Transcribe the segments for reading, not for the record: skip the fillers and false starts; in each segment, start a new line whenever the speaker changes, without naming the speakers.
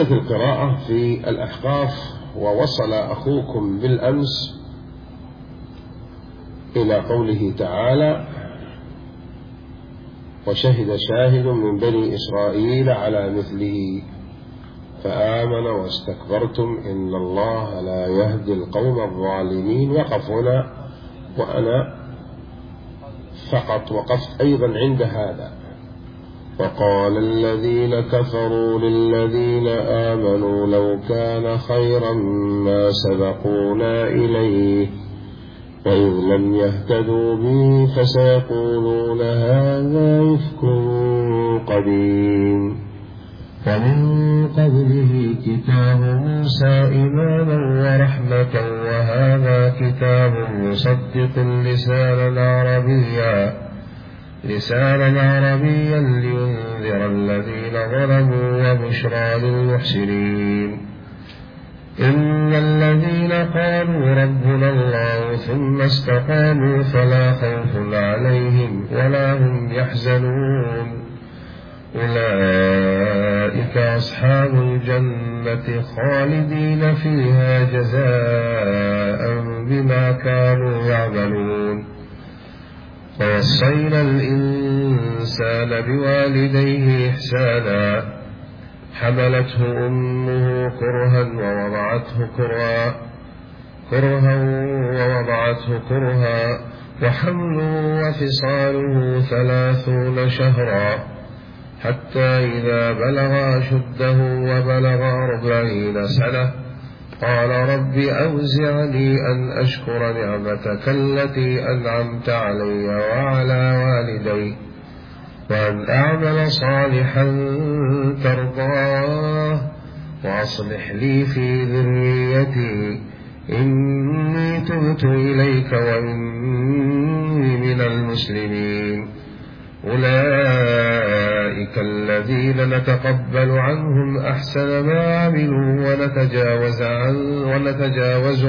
في القراءة في الأحقاف. ووصل أخوكم بالأمس إلى قوله تعالى: وشهد شاهد من بني إسرائيل على مثله فآمن واستكبرتم إن الله لا يهدي القوم الظالمين. وقف هنا، وأنا فقط وقفت أيضا عند هذا. وقال الذين كفروا للذين آمنوا لو كان خيرا ما سبقونا إليه وإذ لم يهتدوا به فسيقولون هذا إفك قديم ومن قبله كتاب موسى إماما ورحمة وهذا كتاب مصدق لسانا عربيا لينذر الذين ظلموا وبشرى للمحسنين. إن الذين قالوا ربنا الله ثم استقاموا فلا خوف عليهم ولا هم يحزنون أولئك أصحاب الجنة خالدين فيها جزاء بما كانوا يعملون. ووصينا الإنسان بوالديه إحسانا حملته أمه كرها ووضعته كرها وحمله وفصاله 30 شهرا حتى إذا بلغ أشده وبلغ 40 سنة قال رب أوزعني أن أشكر نعمتك التي أنعمت علي وعلى والدي وأن أعمل صالحا ترضاه وأصلح لي في ذريتي إني تبت إليك وإني من المسلمين. أولئك الذين نتقبل عنهم أحسن ما عملوا ونتجاوز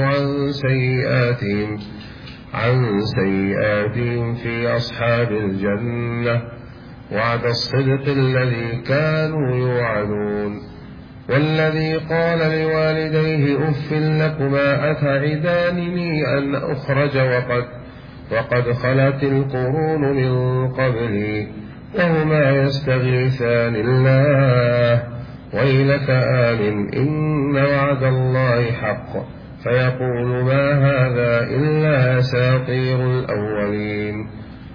عن سيئاتهم في أصحاب الجنة وعد الصدق الذي كانوا يوعدون. والذي قال لوالديه أف لكما أتعدانني أن أخرج وقد خلت القرون من قبلي وهما يستغيثان الله ويلك آمن إن وعد الله حق فيقول ما هذا إلا أساطير الأولين.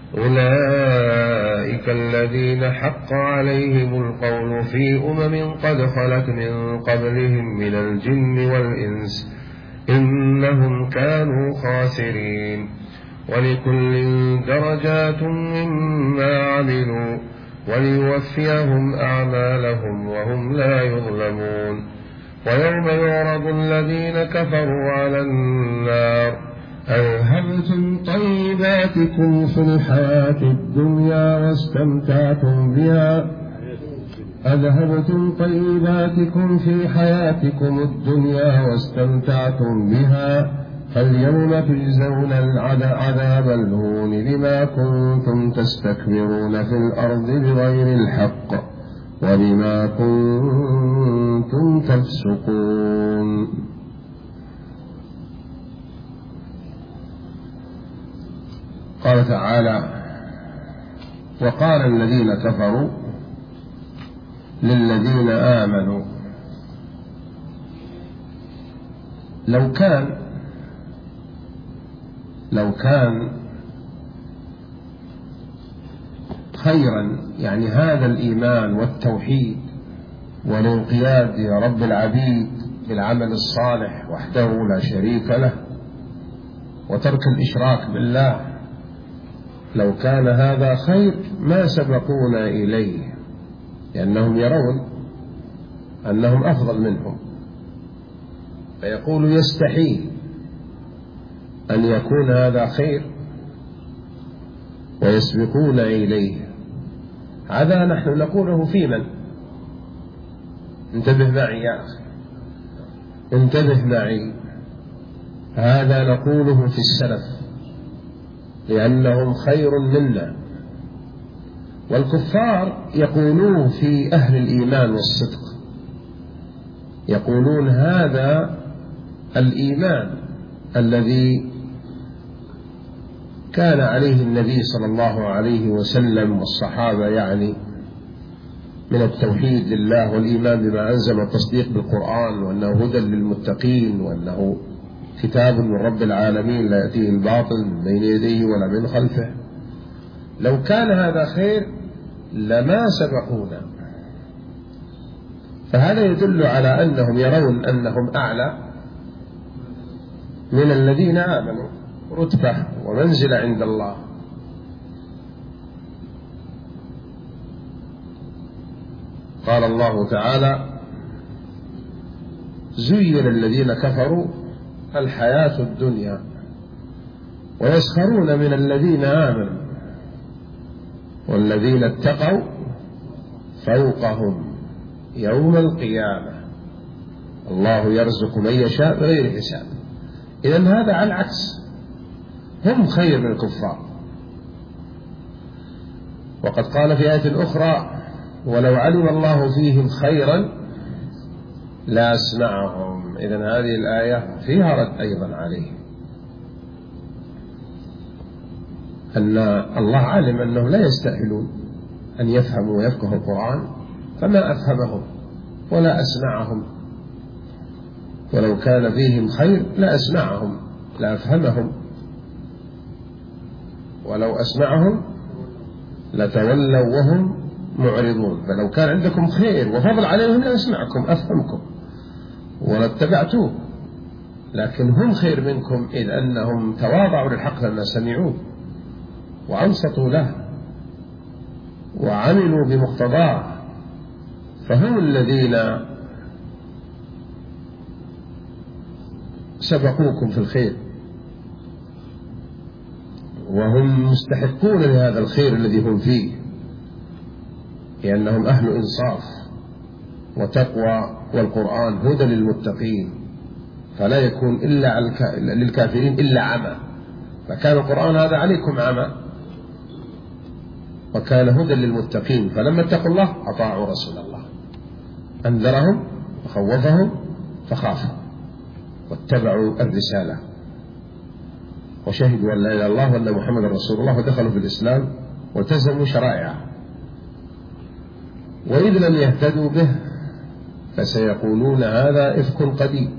أولئك الذين حق عليهم القول في قد خلت من قبلهم من الجن والإنس إنهم كانوا خاسرين. ولكل درجات مما عملوا وليوفيهم أعمالهم وهم لا يظلمون. ويوم يعرض الذين كفروا على النار أذهبتم طيباتكم في الحياة الدنيا واستمتعتم بها فاليوم تجزون عذاب الهون بما كنتم تستكبرون في الأرض بغير الحق وبما كنتم تفسقون. قال تعالى: وقال الذين كفروا للذين آمنوا لو كان خيرا، يعني هذا الإيمان والتوحيد والانقياد لرب العبيد بالعمل الصالح وحده لا شريك له وترك الإشراك بالله، لو كان هذا خير ما سبقونا إليه، لأنهم يرون أنهم أفضل منهم، فيقول يستحيل أن يكون هذا خير ويسبقون إليه. هذا نحن نقوله في من؟ انتبه معي يا أخي، انتبه معي، هذا نقوله في السلف لأنهم خير منا، والكفار يقولون في أهل الإيمان والصدق يقولون هذا الإيمان الذي كان عليه النبي صلى الله عليه وسلم والصحابة، يعني من التوحيد لله والإيمان بما أنزل والتصديق بالقرآن، وأنه هدى للمتقين، وأنه كتاب من رب العالمين لا يأتيه الباطل من بين يديه ولا من خلفه. لو كان هذا خير لما سبقونا. فهذا يدل على أنهم يرون أنهم أعلى من الذين آمنوا رتبة ومنزلة عند الله. قال الله تعالى: زين الذين كفروا الحياة الدنيا ويسخرون من الذين آمنوا والذين اتقوا فوقهم يوم القيامة الله يرزق من يشاء بغير حساب. إذن هذا على العكس، هم خير من الكفار. وقد قال في آية أخرى: ولو علم الله فيهم خيرا لأسمعهم. إذن هذه الآية فيها رد أيضا عليه، أن الله علم أنهم لا يستأهلون أن يفهموا ويفقهوا القرآن، فما أفهمهم ولا أسمعهم. ولو كان فيهم خير لأسمعهم لأفهمهم، ولو أسمعهم لتولوا وهم معرضون. فلو كان عندكم خير وفضل عليهم لأسمعكم أفهمكم ولاتبعتوه، لكن هم خير منكم إذ أنهم تواضعوا للحق لما سمعوه وأنصتوا له وعملوا بمقتضاه، فهم الذين سبقوكم في الخير، وهم مستحقون لهذا الخير الذي هم فيه، لأنهم أهل إنصاف وتقوى، والقرآن هدى للمتقين، فلا يكون إلا للكافرين إلا عمى. فكان القرآن هذا عليكم عمى، وكان هدى للمتقين، فلما اتقوا الله أطاعوا رسول الله، أنذرهم وخوفهم فخافوا واتبعوا الرسالة وشهدوا أن لا إله إلا الله وأن محمد رسول الله ودخلوا في الإسلام والتزموا شرائعه. وإذ لم يهتدوا به فسيقولون هذا إفك قديم.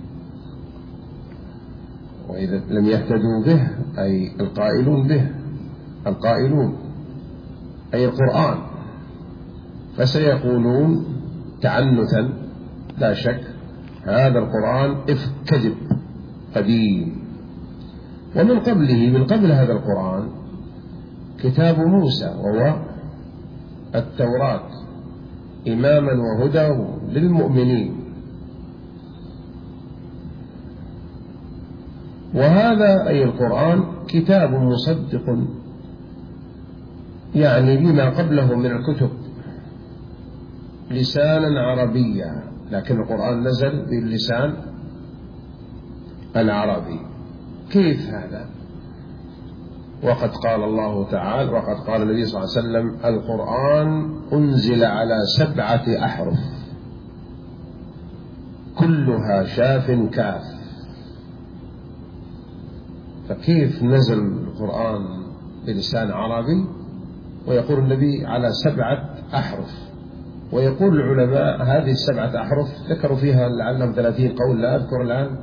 وإذا لم يهتدوا به أي القائلون به، القائلون أي القرآن، فسيقولون تعنتا لا شك هذا القرآن إفك كذب قديم. ومن قبله، من قبل هذا القرآن، كتاب موسى وهو التوراة إماما وهدى للمؤمنين. وهذا أي القرآن كتاب مصدق يعني لما قبله من الكتب لسانا عربيا، لكن القرآن نزل باللسان العربي. كيف هذا؟ وقد قال الله تعالى، وقد قال النبي صلى الله عليه وسلم: القرآن أنزل على 7 أحرف كلها شاف كاف. فكيف نزل القرآن بلسان عربي ويقول النبي على 7 أحرف؟ ويقول العلماء هذه 7 أحرف ذكروا فيها لعلهم 30 قول لا أذكر الآن،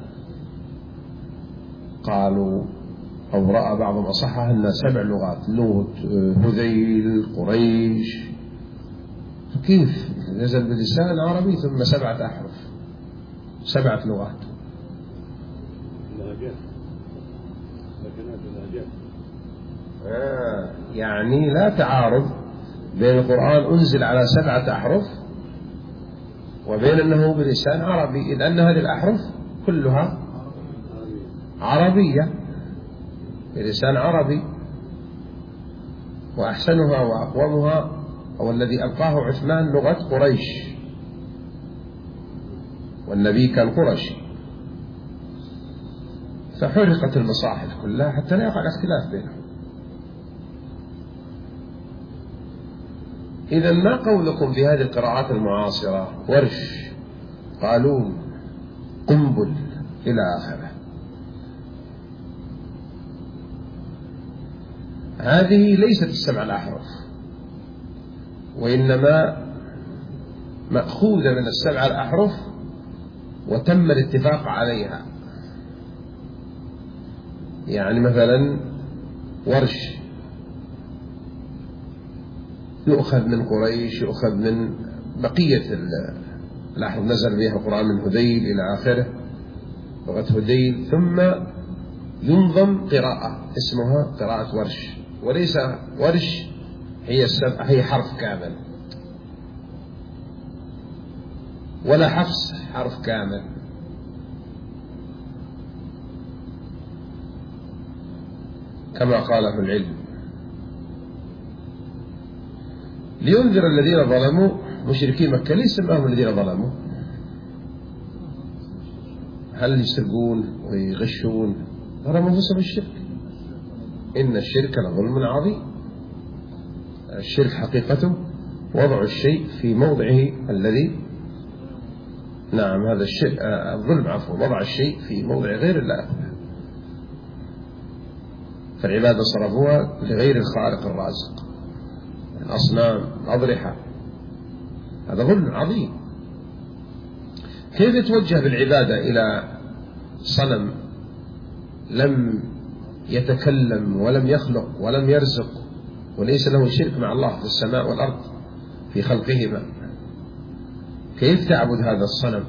قالوا أو رأى بعضهم أصحها أن 7 لغات: لغة هذيل قريش. كيف نزل بلسان عربي ثم 7 أحرف 7 لغات؟ يعني لا تعارض بين القرآن أنزل على 7 أحرف وبين أنه بلسان عربي، إذ أن هذه الأحرف كلها عربية بلسان عربي. وأحسنها وأقومها أو الذي ألقاه عثمان لغة قريش، والنبي كان قرشي، فحرقت المصاحف كلها حتى لا يقع اختلاف بينهم. إذا ما قولكم بهذه القراءات المعاصرة ورش قالون، قنبل، إلى آخره. هذه ليست السبع الأحرف، وإنما مأخوذة من السبع الأحرف وتم الاتفاق عليها. يعني مثلا ورش يؤخذ من قريش، يؤخذ من بقية الأحرف، نزل بها القرآن من هذيل إلى آخره، لغة هذيل، ثم ينظم قراءة اسمها قراءة ورش، وليس ورش هي حرف كامل، ولا حفص حرف كامل. كما قال في العلم: لينذر الذين ظلموا، مشركي مكة ليس سماهم الذين ظلموا، هل يسرقون ويغشون؟ ظلموا أنفسهم بالشرك، إن الشرك لظلم عظيم. الشرك حقيقته وضع الشيء في موضعه الذي، نعم، هذا الشيء الظلم، عفوا، وضع الشيء في موضع غير الله. فالعبادة صرفوها لغير الخالق الرازق، الأصنام، الأضرحة، هذا ظلم عظيم. كيف يتوجه بالعبادة إلى صنم لم يتكلم ولم يخلق ولم يرزق، وليس له شرك مع الله في السماء والأرض في خلقهما؟ كيف تعبد هذا الصنم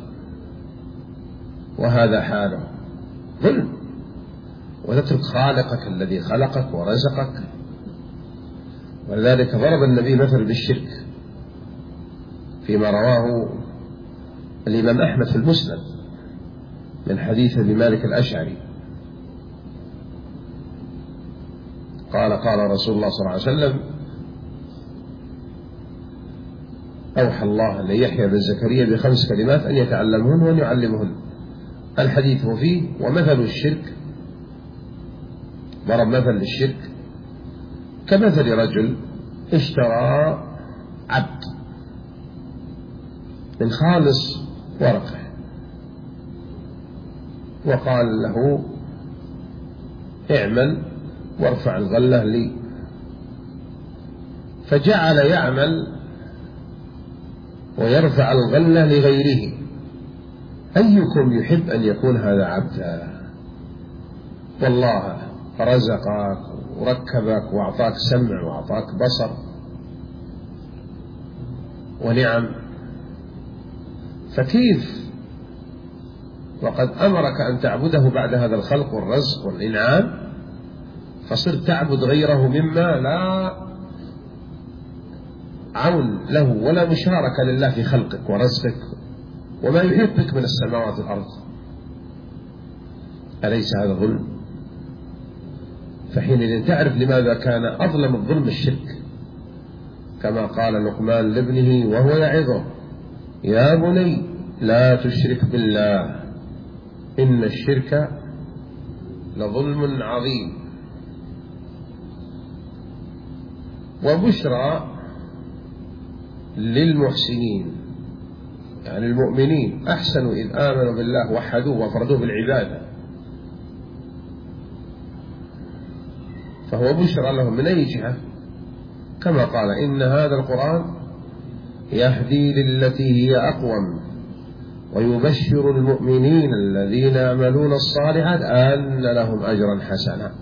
وهذا حاله؟ ظلم. وتترك خالقك الذي خلقك ورزقك. ولذلك ضرب النبي مثل بالشرك فيما رواه الإمام أحمد في المسند من حديث أبي مالك الأشعري قال: قال رسول الله صلى الله عليه وسلم: أوحى الله ليحيى بن زكريا ب5 كلمات أن يتعلمهن وأن يعلمهن. الحديث فيه: ومثل الشرك، ضرب مثل للشرك كمثل رجل اشترى عبد من خالص ورقه وقال له: اعمل وارفع الغلة لي، فجعل يعمل ويرفع الغلة لغيره. أيكم يحب أن يكون هذا عبدا؟ والله رزقك وركبك وأعطاك سمع وأعطاك بصر ونعم، فكيف وقد أمرك أن تعبده بعد هذا الخلق والرزق والإنعام، فصرت تعبد غيره مما لا عون له ولا مشاركة لله في خلقك ورزقك وما يحبك من السماوات والأرض؟ أليس هذا ظلم؟ فحينئذ تعرف لماذا كان أظلم الظلم الشرك، كما قال لقمان لابنه وهو يعظه: يا بني لا تشرك بالله إن الشرك لظلم عظيم. وبشرى للمحسنين، يعني المؤمنين أحسنوا إذ آمنوا بالله وحدوه وأفردوه بالعبادة، فهو بشرى لهم من أي جهة؟ كما قال: إن هذا القرآن يهدي للتي هي أقوم ويبشر المؤمنين الذين يعملون الصالحات أن لهم أجرا حسنا،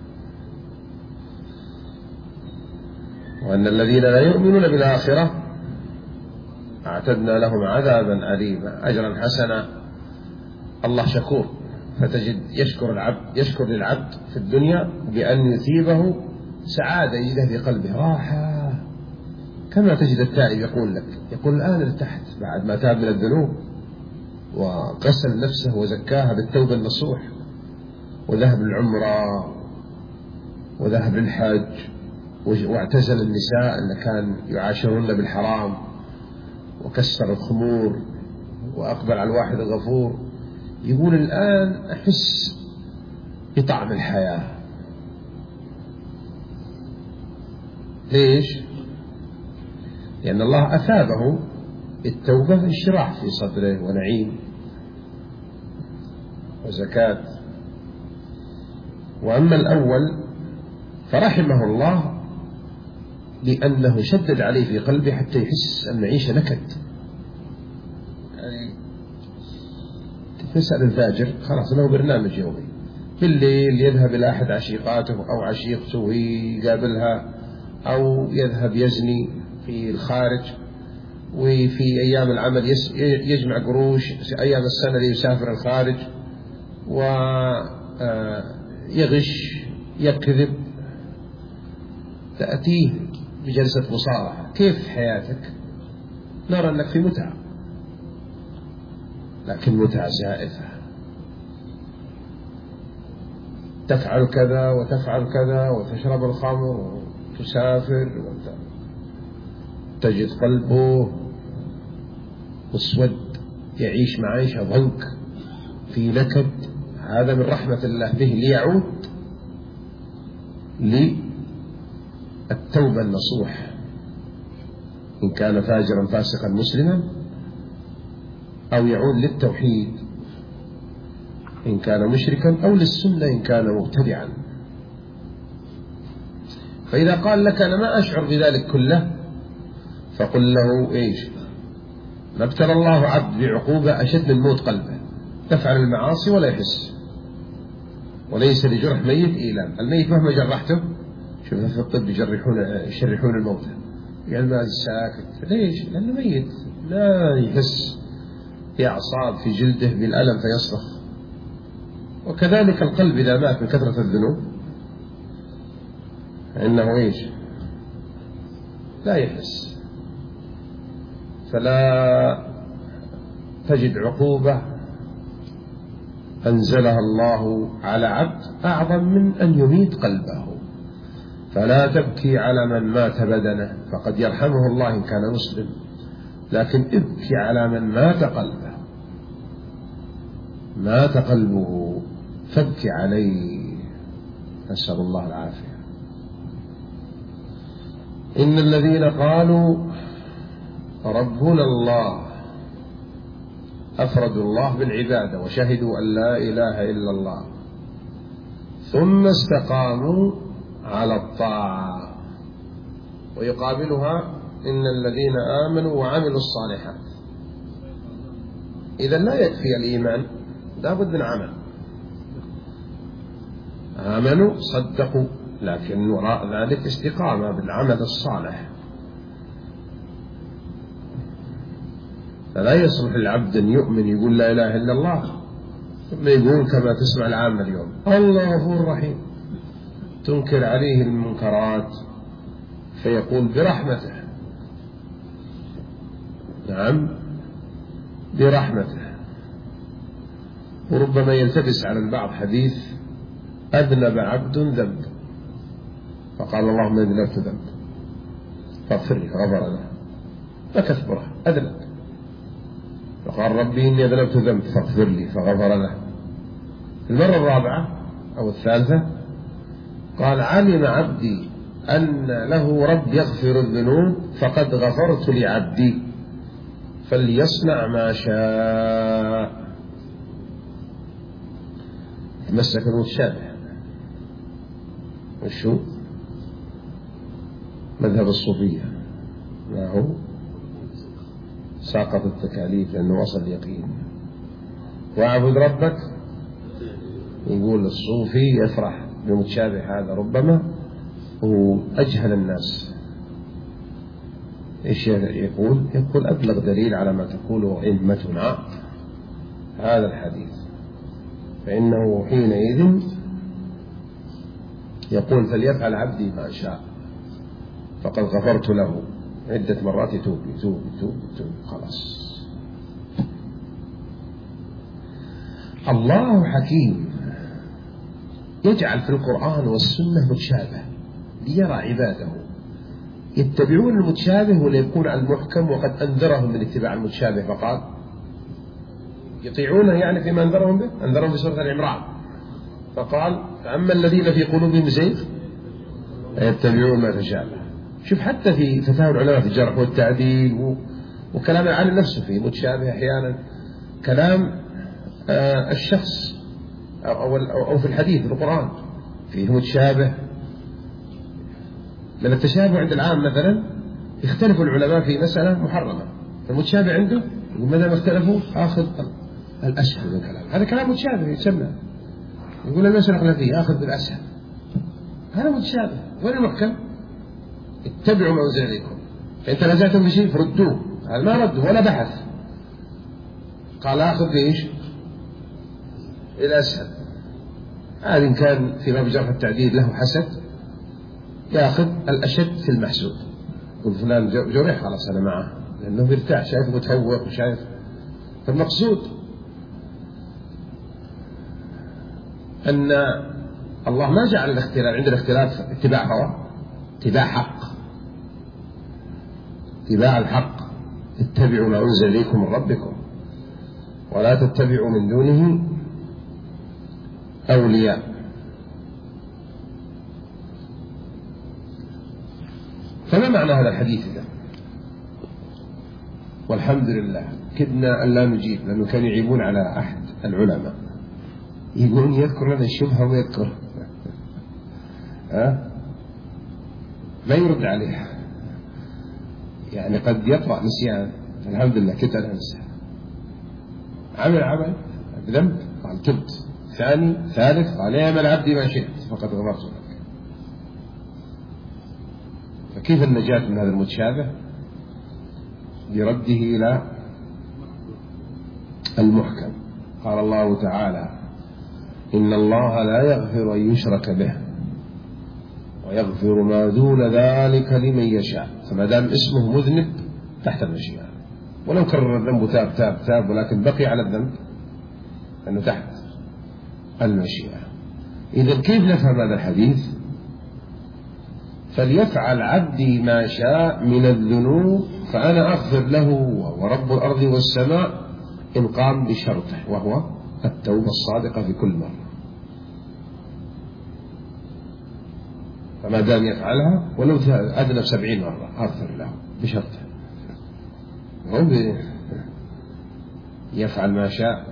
وأن الذين لا يؤمنون بالآخرة أعتدنا لهم عذابا أليما. أجرا حسنا، الله شكور، فتجد يشكر للعبد في الدنيا بأن يثيبه سعادة يجدها في قلبه، راحة، كما تجد التائب يقول الآن ارتحت بعد ما تاب من الذنوب وغسل نفسه وزكاها بالتوبة النصوح، وذهب للعمرة وذهب للحج واعتزل النساء اللي كان يعاشرون بالحرام وكسر الخمور وأقبل على الواحد الغفور، يقول الآن أحس بطعم الحياة. ليش؟ لأن الله أثابه التوبة انشراح في صدره ونعيم وزكاة. وأما الأول فرحمه الله لأنه شدد عليه في قلبه حتى يحس أن المعيشة نكد. يعني تسأل الفاجر خلاص له برنامج يومي، بالليل يذهب إلى أحد عشيقاته أو عشيقته ويقابلها، أو يذهب يزني في الخارج، وفي أيام العمل يجمع قروش، أيام السنة يسافر الخارج ويغش يكذب. تأتيه بجلسة مصارحة، كيف حياتك؟ نرى أنك في متعة، لكن متعة زائفة، تفعل كذا وتفعل كذا وتشرب الخمر وتسافر تجد قلبه مسود، يعيش معيشة ضنك في نكد. هذا من رحمة الله به ليعود للتوبة النصوح، إن كان فاجرا فاسقا مسلما، أو يعود للتوحيد إن كان مشركا، أو للسنة إن كان مبتدعا. فإذا قال لك أنا ما أشعر بذلك كله، فقل له إيش؟ ما ابتلى الله عبد بعقوبة أشد من موت قلبه، تفعل المعاصي ولا يحس، وليس لجرح ميت إيلام. الميت مهما جرحته، شوف في الطب يشرحون الموتى، يعني ما ساكت. ليش؟ لأنه ميت لا يحس، في أعصاب في جلده بالألم فيصرخ. وكذلك القلب إذا مات من كثرة الذنوب إنه إيش؟ لا يحس. فلا تجد عقوبة أنزلها الله على عبد أعظم من أن يميت قلبه. فلا تبكي على من مات بدنه، فقد يرحمه الله إن كان مسلم، لكن ابكي على من مات قلبه، مات قلبه فابكي عليه، نسأل الله العافية. إن الذين قالوا ربنا الله أفردوا الله بالعبادة وشهدوا أن لا إله إلا الله ثم استقاموا على الطاعة، ويقابلها إن الذين آمنوا وعملوا الصالحات. إذا لا يكفي الإيمان، لا بد من عمل. آمنوا صدقوا، لكن وراء ذلك استقامة بالعمل الصالح. فلا يصلح العبد أن يؤمن يقول لا إله إلا الله ثم يقول كما تسمع العامة اليوم الله غفور رحيم، تنكر عليه المنكرات فيقول برحمته. نعم برحمته. وربما يلتبس على البعض حديث أذنب عبد ذنب فقال اللهم إني أذنبت ذنب فاغفر لي فغفر له، فكثبره أذنب، فقال ربي إني أذنبت ذنب فاغفر لي فغفر له. المرة الرابعة أو الثالثة قال علم عبدي أن له رب يغفر الذنوب فقد غفرت لعبدي فليصنع ما شاء. تمسك المتشابه. وشو مذهب الصوفية؟ ما هو ساقط التكاليف لأنه وصل اليقين. واعبد ربك، يقول الصوفي يفرح بمتشابه هذا، ربما هو أجهل الناس. إيش يقول؟ يقول أبلغ دليل على ما تقوله أئمتنا هذا الحديث، فإنه حينئذ يقول فليفعل عبدي ما شاء فقد غفرت له عدة مرات، يتوب يتوب يتوب يتوب خلاص. الله حكيم يجعل في القرآن والسنة متشابه ليرى عباده يتبعون المتشابه ولا يكون على المحكم، وقد أنذرهم من اتباع المتشابه فقال يطيعونه، يعني فيما أنذرهم به، أنذرهم في سورة العمران فقال فأما الذين في قلوبهم زيغ يتبعون ما تشابه. شوف حتى في فتاوى العلماء في الجرح والتعديل وكلام العالم نفسه فيه متشابه أحيانا، كلام الشخص أو في الحديث في القرآن فيه متشابه. من التشابه عند العام مثلا يختلف العلماء في مسألة محرمة، المتشابه عنده يقول ماذا ما اختلفوا آخذ الأسهل من كلام، هذا كلام متشابه يسمى، يقول المسألة الخلافية آخذ بالأسهل، هذا متشابه. وين المحكم؟ اتبعوا ما أنزل إليكم، فإن تنازعتم بشيء فردوه، هذا ما ردوا ولا بحث، قال آخذ بإيش؟ الأسهل. هذا إن كان في باب جرح التعديل له حسد يأخذ الأشد في المحسود، يقول فلان جرح خلاص أنا معه، لأنه مرتاح شايف متهوق وشايف. فالمقصود أن الله ما جعل الاختلاف عند الاختلاف اتباع هوى، اتباع حق، اتباع الحق. اتبعوا ما أنزل إليكم من ربكم ولا تتبعوا من دونه أولياء. فما معنى هذا الحديث ده؟ والحمد لله كدنا أن لا نجيب، لأنه كانوا يعيبون على أحد العلماء يقولون يذكر لنا الشبهة ويذكر ما يرد عليها، يعني قد يطرأ نسيان. الحمد لله كنت أنا أنسى، عمل بذنب قال تبت، ثاني ثالث قال اعمل عبدي ما شئت فقد غفرت لك. فكيف النجاة من هذا المتشابه؟ برده إلى المحكم. قال الله تعالى إن الله لا يغفر أن يشرك به ويغفر ما دون ذلك لمن يشاء. فما دام اسمه مذنب تحت المشيئة، ولو كرر الذنب تاب تاب تاب ولكن بقي على الذنب أنه تحت المشيئة. إذن كيف نفهم هذا الحديث؟ فليفعل عبدي ما شاء من الذنوب فأنا أغفر له ورب الأرض والسماء إن قام بشرطه، وهو التوبة الصادقة في كل مرة. فما دام يفعلها ولو أذنب 70 مرة أغفر له بشرطه، هو يفعل ما شاء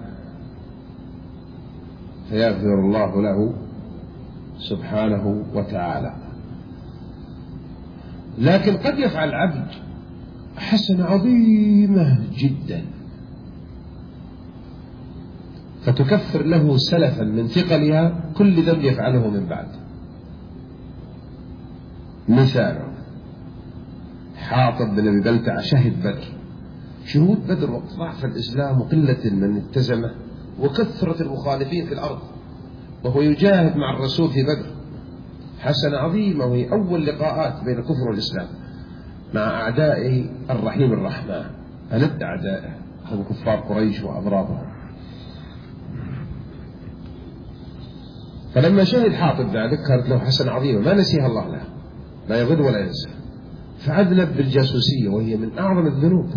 فيغفر الله له سبحانه وتعالى. لكن قد يفعل العبد حسنة عظيمة جدا فتكفر له سلفا من ثقلها كل ذنب يفعله من بعد. مثال حاطب بن أبي بلتع شهد بدر، شهود بدر وقت ضعف الإسلام وقلة من التزمه وكثرة المخالفين في الأرض، وهو يجاهد مع الرسول في بدر، حسنة عظيمة، وهي أول لقاءات بين الكفر والإسلام مع أعدائه الرحيم الرحمن، ألد أعدائه هم كفار قريش وأضرابهم. فلما شهد حاطب ذلك كانت له حسنة عظيمة ما نسيها الله له، لا يضل ولا ينسى، فأذنب بالجاسوسية وهي من أعظم الذنوب،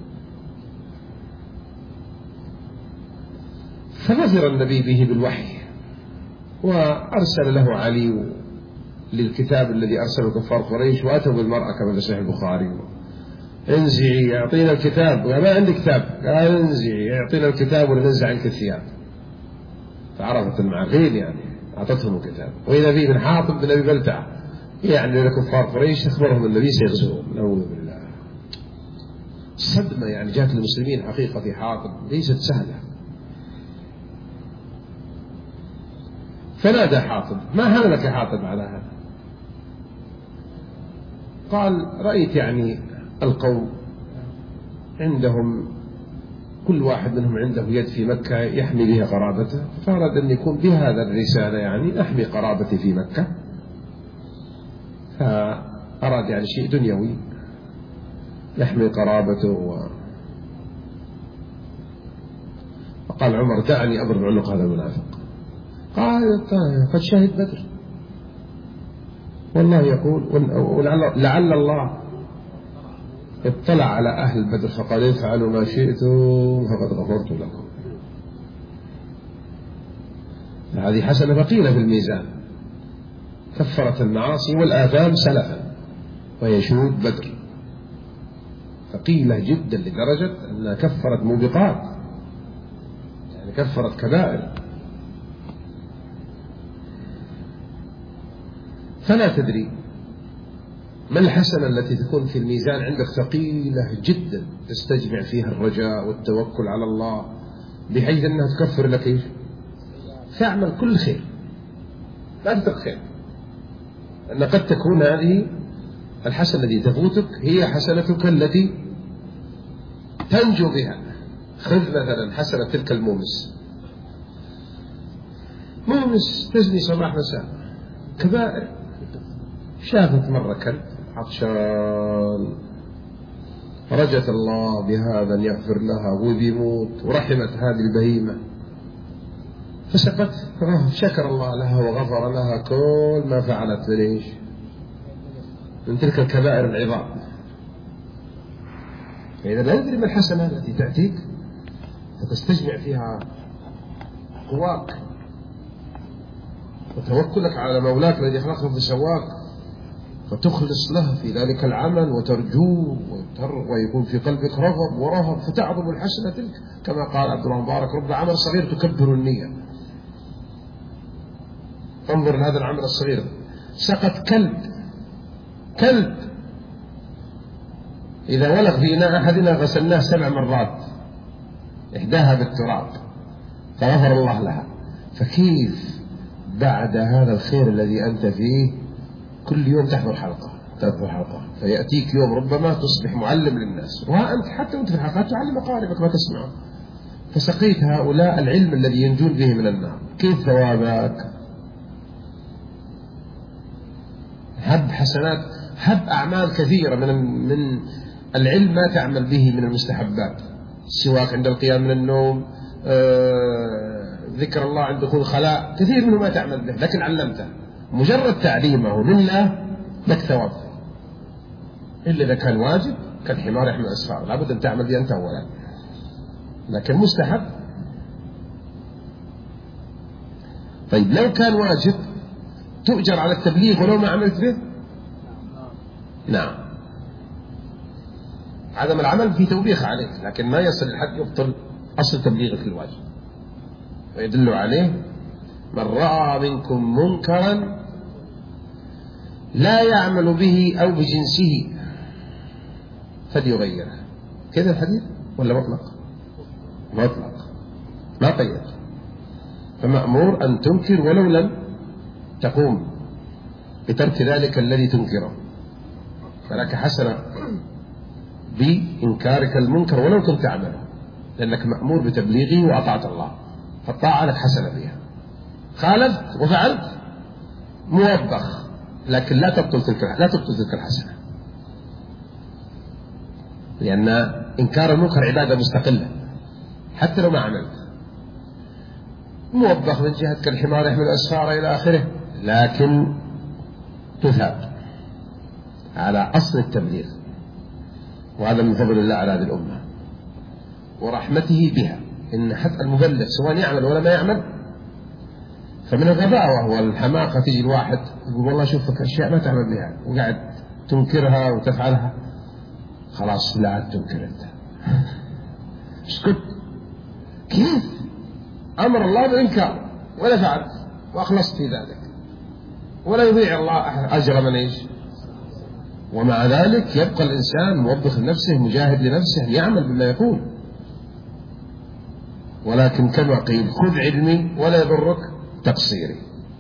فنظر النبي به بالوحي وأرسل له علي للكتاب الذي أرسله كفار قريش، وأتوا بالمرأة كما في صحيح البخاري، انزعي يعطينا الكتاب، وما عندي كتاب، قال انزعي يعطينا الكتاب وننزع عنك الثياب. فعرفت المعقيل يعني أعطتهم الكتاب، وإذا فيه من حاطب بن أبي بلتع يعني لكفار قريش أخبرهم النبي سيغزوهم، نعوذ بالله. صدمة يعني جاءت المسلمين حقيقة في حاطب ليست سهلة. فنادى حاطب ما هذا لك حاطب على هذا؟ قال رأيت يعني القوم عندهم كل واحد منهم عنده يد في مكة يحمي بها قرابته، فأراد أن يكون بهذا الرسالة يعني أحمي قرابتي في مكة، فأراد يعني شيء دنيوي يحمي قرابته فقال عمر دعني أضرب عنق هذا المنافق. قال قد شهد بدر، والله يقول لعل الله اطلع على أهل بدر فقال افعلوا ما شئتم فقد غفرت لكم. هذه حسنة ثقيلة في الميزان، كفرت المعاصي والآثام سلفا، وهي شهود بدر. ثقيلة جدا لدرجة أنها كفرت موبقات، يعني كفرت كبائر. فلا تدري ما الحسنة التي تكون في الميزان عندك ثقيلة جدا تستجمع فيها الرجاء والتوكل على الله بحيث أنها تكفر لك إيش؟ فاعمل كل خير، لا تترك خير، أن قد تكون هذه الحسنة التي تفوتك هي حسنتك التي تنجو بها. خذ مثلا حسنة تلك المومس، مومس تزني صباح مساء، كبائر. شافت مرة كلب عطشان، رجت الله بهذا أن يغفر لها وبيموت، ورحمت هذه البهيمة فسقت، شكر الله لها وغفر لها كل ما فعلت ليش من تلك الكبائر العظام. فإذا لا تدري ما الحسنة التي تأتيك فتستجمع فيها قواك وتوكلك على مولاك الذي خلقك فسواك، فتخلص له في ذلك العمل وترجوه ويكون في قلبك رغب ورهب، فتعظم الحسنة تلك. كما قال عبد الله مبارك: رب عمل صغير تكبر النية. انظر لهذا العمل الصغير، سقط كلب إذا ولغ في إناء أحدنا غسلناه 7 مرات، إحداها بالتراب فغفر الله لها. فكيف بعد هذا الخير الذي أنت فيه كل يوم تحضر حلقة فيأتيك يوم ربما تصبح معلم للناس، وأنت حتى وأنت في الحلقات تعلم أقاربك ما تسمع، فسقيت هؤلاء العلم الذي ينجون به من النار. كيف ثوابك؟ هب حسنات، هب أعمال كثيرة من العلم ما تعمل به من المستحبات، السواك عند القيام من النوم، ذكر الله عند دخول الخلاء، كثير منه ما تعمل به لكن علمته، مجرد تعليمه لله لك ثواب، إلا إذا كان واجب كالحمار يحمل أسفاره لابد أن تعمل به أنت أولا، لكن مستحب. طيب لو كان واجب تؤجر على التبليغ ولو ما عملت به؟ نعم، عدم العمل في توبيخ عليك، لكن ما يصل الحد يبطل أصل تبليغك الواجب. ويدل عليه: من رأى منكم منكرا لا يعمل به أو بجنسه فليغيره. كذا الحديث ولا مطلق؟ ما قيد. فمأمور أن تنكر ولو لم تقوم بترك ذلك الذي تنكره، فلك حسنة بإنكارك المنكر ولو كنت تعمله، لأنك مأمور بتبليغه وأطعت الله، فالطاعة لك حسنة فيها. خالفت وفعلت موبخ، لكن لا تبطل تلك الحسنة، لأن إنكار المنكر عبادة مستقلة حتى لو ما عملت. موبخ من جهة كالحمار يحمل أسفاره إلى آخره، لكن تثاب على أصل التبليغ، وهذا من فضل الله على هذه الأمة ورحمته بها، إن حتى المبلغ سواء يعمل ولا ما يعمل. فمن الغباوة والحماقة تجي الواحد يقول والله شوفك أشياء ما تعمل بها وقاعد تنكرها وتفعلها، خلاص لا عاد تنكر أنت، اسكت. كيف؟ أمر الله بالإنكار ولا فعلت وأخلصت في ذلك، ولا يضيع الله أجر من إيش؟ ومع ذلك يبقى الإنسان موبخ لنفسه، مجاهد لنفسه، يعمل بما يقول. ولكن كما قيل: خذ علمي ولا يضرك تقصيري.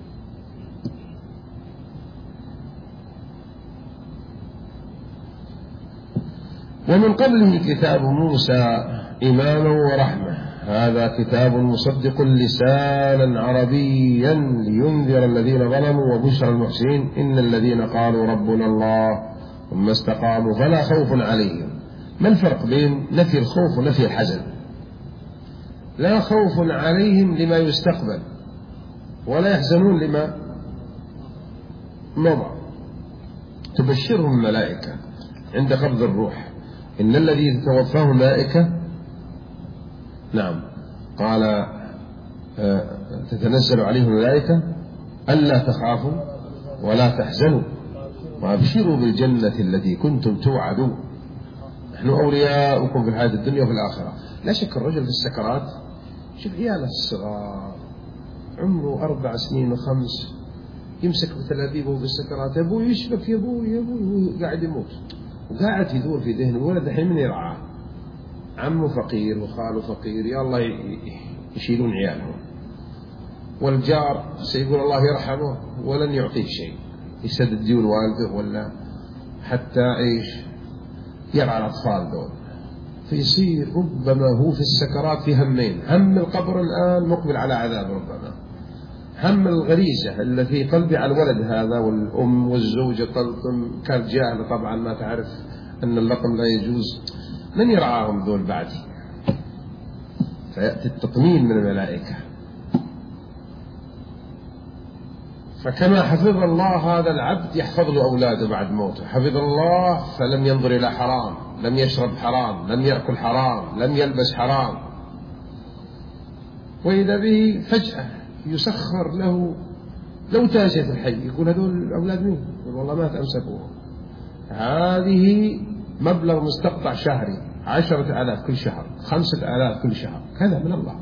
ومن قبله كتاب موسى إماما ورحمة، هذا كتاب مصدق لسانا عربيا لينذر الذين ظلموا وبشرى المحسنين، إن الذين قالوا ربنا الله ثم استقاموا فلا خوف عليهم. ما الفرق بين نفي الخوف ونفي الحزن؟ لا خوف عليهم لما يستقبل ولا يحزنون لما مضى. تبشرهم الملائكة عند قبض الروح، إن الذي تتوفاه الملائكة، نعم، قال تتنزل عليهم الملائكة ألا تخافوا ولا تحزنوا وأبشروا بالجنة التي كنتم توعدون. نحن أولياؤكم في الحياة الدنيا وفي الآخرة. لا شك الرجل في السكرات، شوف عياله الصغار عمره 4 سنين و5 يمسك بتلابيبه بالسكرات، يا أبوي يشبك، يا أبوي يا أبوي، قاعد يموت وقاعد يدور في ذهن الولد الحين من يرعاه؟ عمه فقير وخاله فقير، يا الله يشيلون عيالهم، والجار سيقول الله يرحمه ولن يعطيه شيء، يسدد ديون والده ولا حتى ايش يرعى الأطفال دول. فيصير ربما هو في السكرات في همين، هم القبر الآن مقبل على عذاب، ربما هم الغريزة اللي في قلبي على الولد هذا، والأم والزوجة تلطم، كانت جاهلة طبعا ما تعرف أن اللطم لا يجوز، من يرعاهم ذول بعدي؟ فيأتي التطمين من الملائكة. فكما حفظ الله هذا العبد يحفظ له أولاده بعد موته، حفظ الله فلم ينظر إلى حرام، لم يشرب حرام، لم يأكل حرام، لم يلبس حرام، وإذا به فجأة يسخر له لو تاجه في الحي، يقول هذول الأولاد مين؟ يقول والله مات أمس أبوه. هذه مبلغ مستقطع شهري 10,000 كل شهر، 5,000 كل شهر، هذا من الله،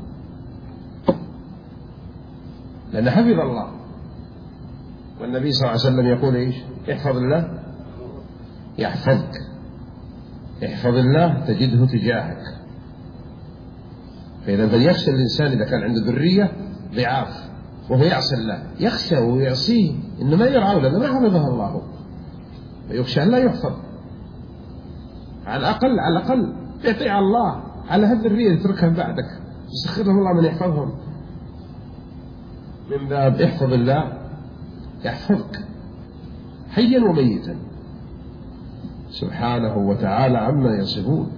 لأن حفظ الله. والنبي صلى الله عليه وسلم يقول إيش؟ احفظ الله يحفظك، احفظ الله تجده تجاهك. فإذا فليخشى الإنسان إذا كان عنده ذرية ضعاف وهو يعصي الله، يخشى ويعصيه إنه ما يرعاه لأنه ما حفظه الله، ويخشى أن لا يحفظ. على الأقل يطيع الله على هذه الذرية يتركها بعدك، يسخرهم الله من يحفظهم. من باب احفظ الله يحفظك حيا وميتا سبحانه وتعالى عما يصفون.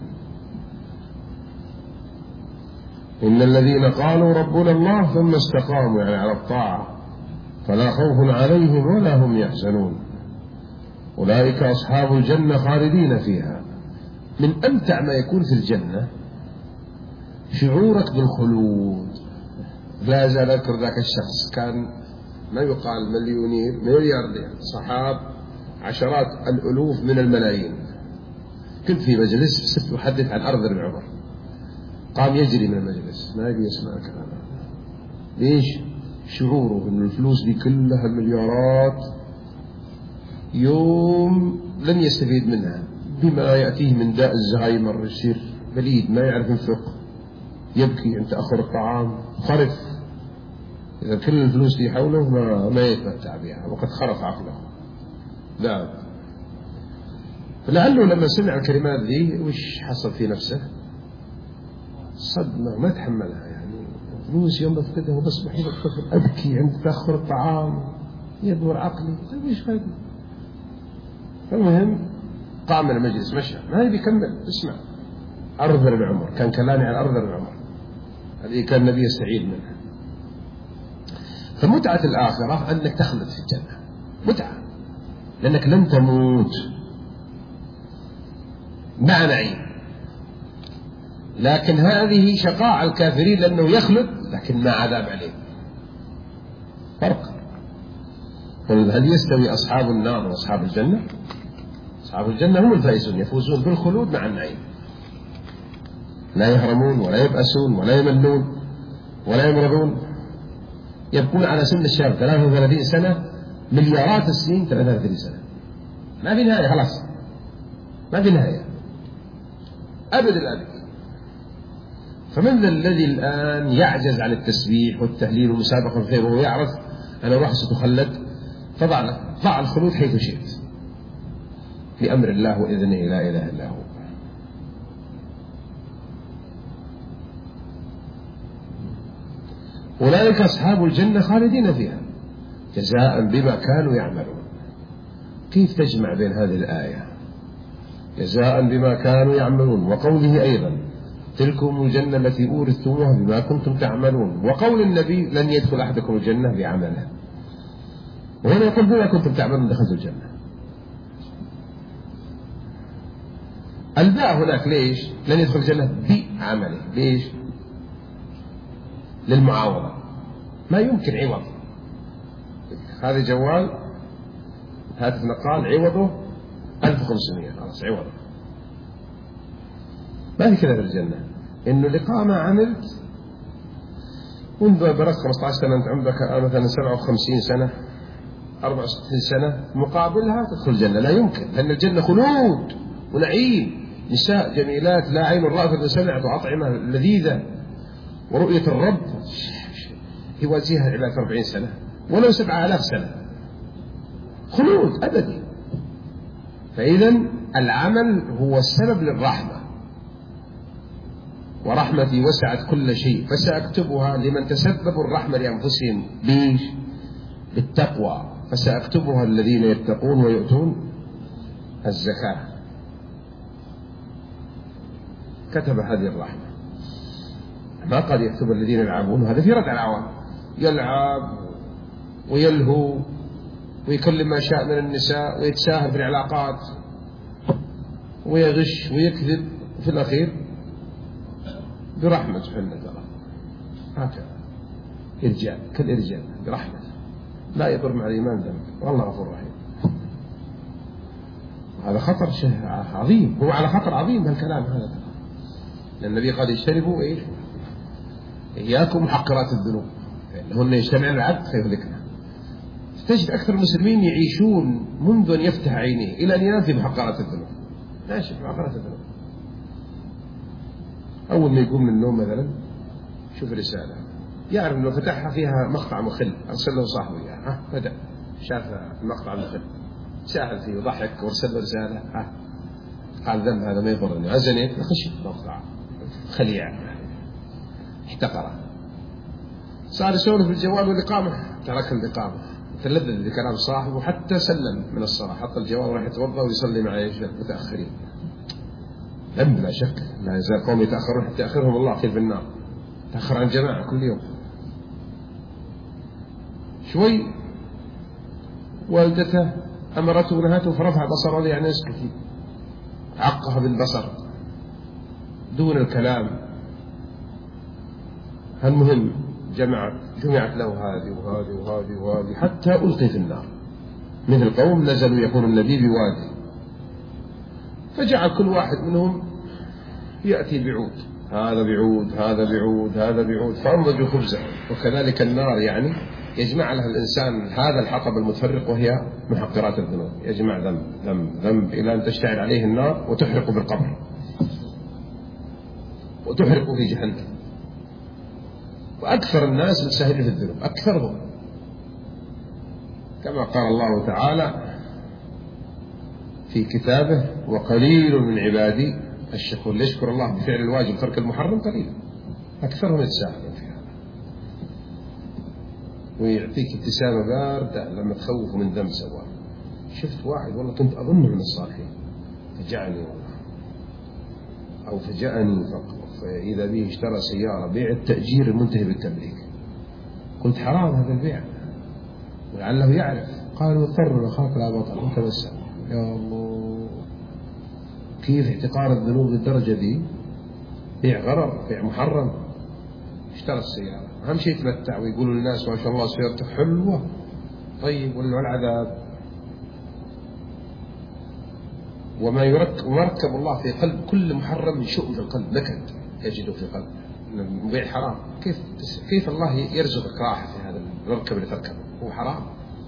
إن الذين قالوا ربنا الله ثم استقاموا يعني على الطاعة فلا خوف عليهم ولا هم يحزنون أولئك أصحاب الجنة خالدين فيها. من أمتع ما يكون في الجنة شعورك بالخلود. لا زال أذكر ذاك الشخص كان ما يقال مليونير ملياردير، صحاب عشرات الألوف من الملايين. كنت في مجلس صرت أحدث عن أرذل العمر، قام يجري من المجلس ما يبي يسمع كلام. ليش؟ شعوره إن الفلوس دي كلها المليارات يوم لن يستفيد منها بما يأتيه من داء الزهايمر، يصير بليد ما يعرف ينفق، يبكي عند تأخر الطعام، خرف. إذا كل الفلوس دي حوله ما يتمتع بها وقد خرف عقله. لا، فلعله لما سمع الكلمات دي وش حصل في نفسه؟ صدمة ما تحملها. يعني فلوس يوم بفقدها وبصبح الطفل أبكي عند تأخر الطعام، يدور عقلي، طيب إيش فايدة؟ المهم قام من المجلس مشى، ما يبي يكمل. اسمع، أرذل العمر، كان كلامي عن أرذل العمر، هذه كان النبي يستعيد منها. فمتعة الآخرة أنك تخلد في الجنة، متعة لأنك لن تموت مع نعيم. لكن هذه شقاء الكافرين لأنه يخلد لكن مع عذاب عليه، فرق. هل يستوي أصحاب النار وأصحاب الجنة؟ أصحاب الجنة هم الفائزون، يفوزون بالخلود مع النعيم، لا يهرمون ولا يبأسون ولا يملون ولا يمرضون، يبقون على سن الشاب 33 سنة، مليارات السنين 33 سنة، ما في نهاية، خلاص ما في نهاية أبد الأبد. فمن الذي الآن يعجز عن التسبيح والتهليل والمسابقة الخير وهو يعرف أن روح ستخلد؟ فضع الخلود حيث شئت بأمر الله وإذنه لا إله إلا هو. أولئك أصحاب الجنة خالدين فيها جزاء بما كانوا يعملون. كيف تجمع بين هذه الآية جزاء بما كانوا يعملون وقوله أيضا تلكم الجنة التي أورثتموها بما كنتم تعملون، وقول النبي لن يدخل أحدكم الجنة بعمله، وهنا يقول بما كنتم تعملون دخلتوا الجنة. الباء هناك ليش؟ لن يدخل الجنة بعمله، ليش؟ للمعاوضة، ما يمكن عوض. هذا جوال هاتف نقال عوضه 1500، خلاص عوضه. ما في كذا في الجنة، إنه الإقامة عملت منذ بلغت 15 سنة، أنت عمرك مثلا 57 سنة 64 سنة، مقابلها تدخل الجنة. لا يمكن، لأن الجنة خلود ونعيم، نساء جميلات لا عين رأت ولا سمعت، وأطعمة لذيذة، ورؤية الرب يوازيها العباد 40 سنة ولو 7000 سنة، خلود أبدي. فإذا العمل هو السبب للرحمة، ورحمتي وسعت كل شيء فسأكتبها لمن تسببوا الرحمة لأنفسهم بالتقوى، فسأكتبها الذين يتقون ويؤتون الزكاة. كتب هذه الرحمة، ما قد يكتب الذين يلعبون، هذا في رد على العوام، يلعب ويلهو ويكلم ما شاء من النساء ويتساهل في العلاقات ويغش ويكذب، وفي الأخير برحمة حنا ترى هكذا إرجاء كالإرجاء برحمة، لا يضر مع الإيمان ذنب، والله غفور رحيم. هذا خطر عظيم، هو على خطر عظيم هالكلام هذا، لأن النبي قال اجتنبوا إياكم محقرات الذنوب فإنهن يجتمعن العبد فيهلكنا. تجد أكثر المسلمين يعيشون منذ أن يفتح عينيه إلى أن ينام في محقرات الذنوب، ماشي في محقرات الذنوب. أول ما يقوم من النوم مثلا شوف رسالة، يعرف لو فتحها فيها مقطع مخل، أرسل له صاحبه إياه، بدأ شاف المقطع المخل ساهل فيه وضحك وارسل له رسالة، قال ذنب هذا ما يضرني، أزنيت خش مقطع خليع احتقره، صار يسولف بالجوال والإقامة، ترك الإقامة تلذذ بكلام صاحبه حتى سلم من الصلاة، حط الجوال وراح يتوضأ ويصلي مع المتأخرين. ذنب لا شك، لا يزال قوم يتأخرون حتى يأخرهم الله في النار، تأخر عن جماعة كل يوم. شوي والدته أمرته ونهته فرفع بصره يعني يسكت، عقها بالبصر دون الكلام. المهم جمعت له هذه وهذه وهذه وهذه حتى ألقي في النار، مثل قوم نزلوا يقول النبي بوادي، فجعل كل واحد منهم يأتي بعود، هذا بعود هذا بعود هذا بعود، فأنضجوا خبزه. وكذلك النار يعني يجمع لها الإنسان هذا الحطب المتفرق وهي محقرات الذنوب، يجمع ذنب ذنب ذنب إلى أن تشتعل عليه النار وتحرق بالقبر وتحرق في جهنم. وأكثر الناس متساهلين في الذنوب، أكثرهم، كما قال الله تعالى في كتابه وقليل من عبادي الشكور. ليشكر الله بفعل الواجب ترك المحرم قليل، أكثرهم يتساهلون في هذا. ويعطيك ابتسامة باردة لما تخوف من ذنب سواه. شفت واحد والله كنت أظنه من الصالحين فجعني والله، أو فجأني فإذا به اشترى سيارة بيع التأجير المنتهي بالتمليك، قلت حرام هذا البيع ولعله يعرف، قال اضطر أخاك لا بطل وتبسم. يا الله، كيف احتقار الذنوب للدرجة دي؟ بيع غرر، بيع محرم، اشترى السيارة، أهم شيء يتمتع ويقولوا للناس ما شاء الله سيارتك حلوة، طيب والعذاب. وما يركب الله في قلب كل محرم من شؤم في القلب، نكد يجده في قلب بيع حرام. كيف الله يرزقك راحة في هذا المركب اللي تركبه؟ هو حرام،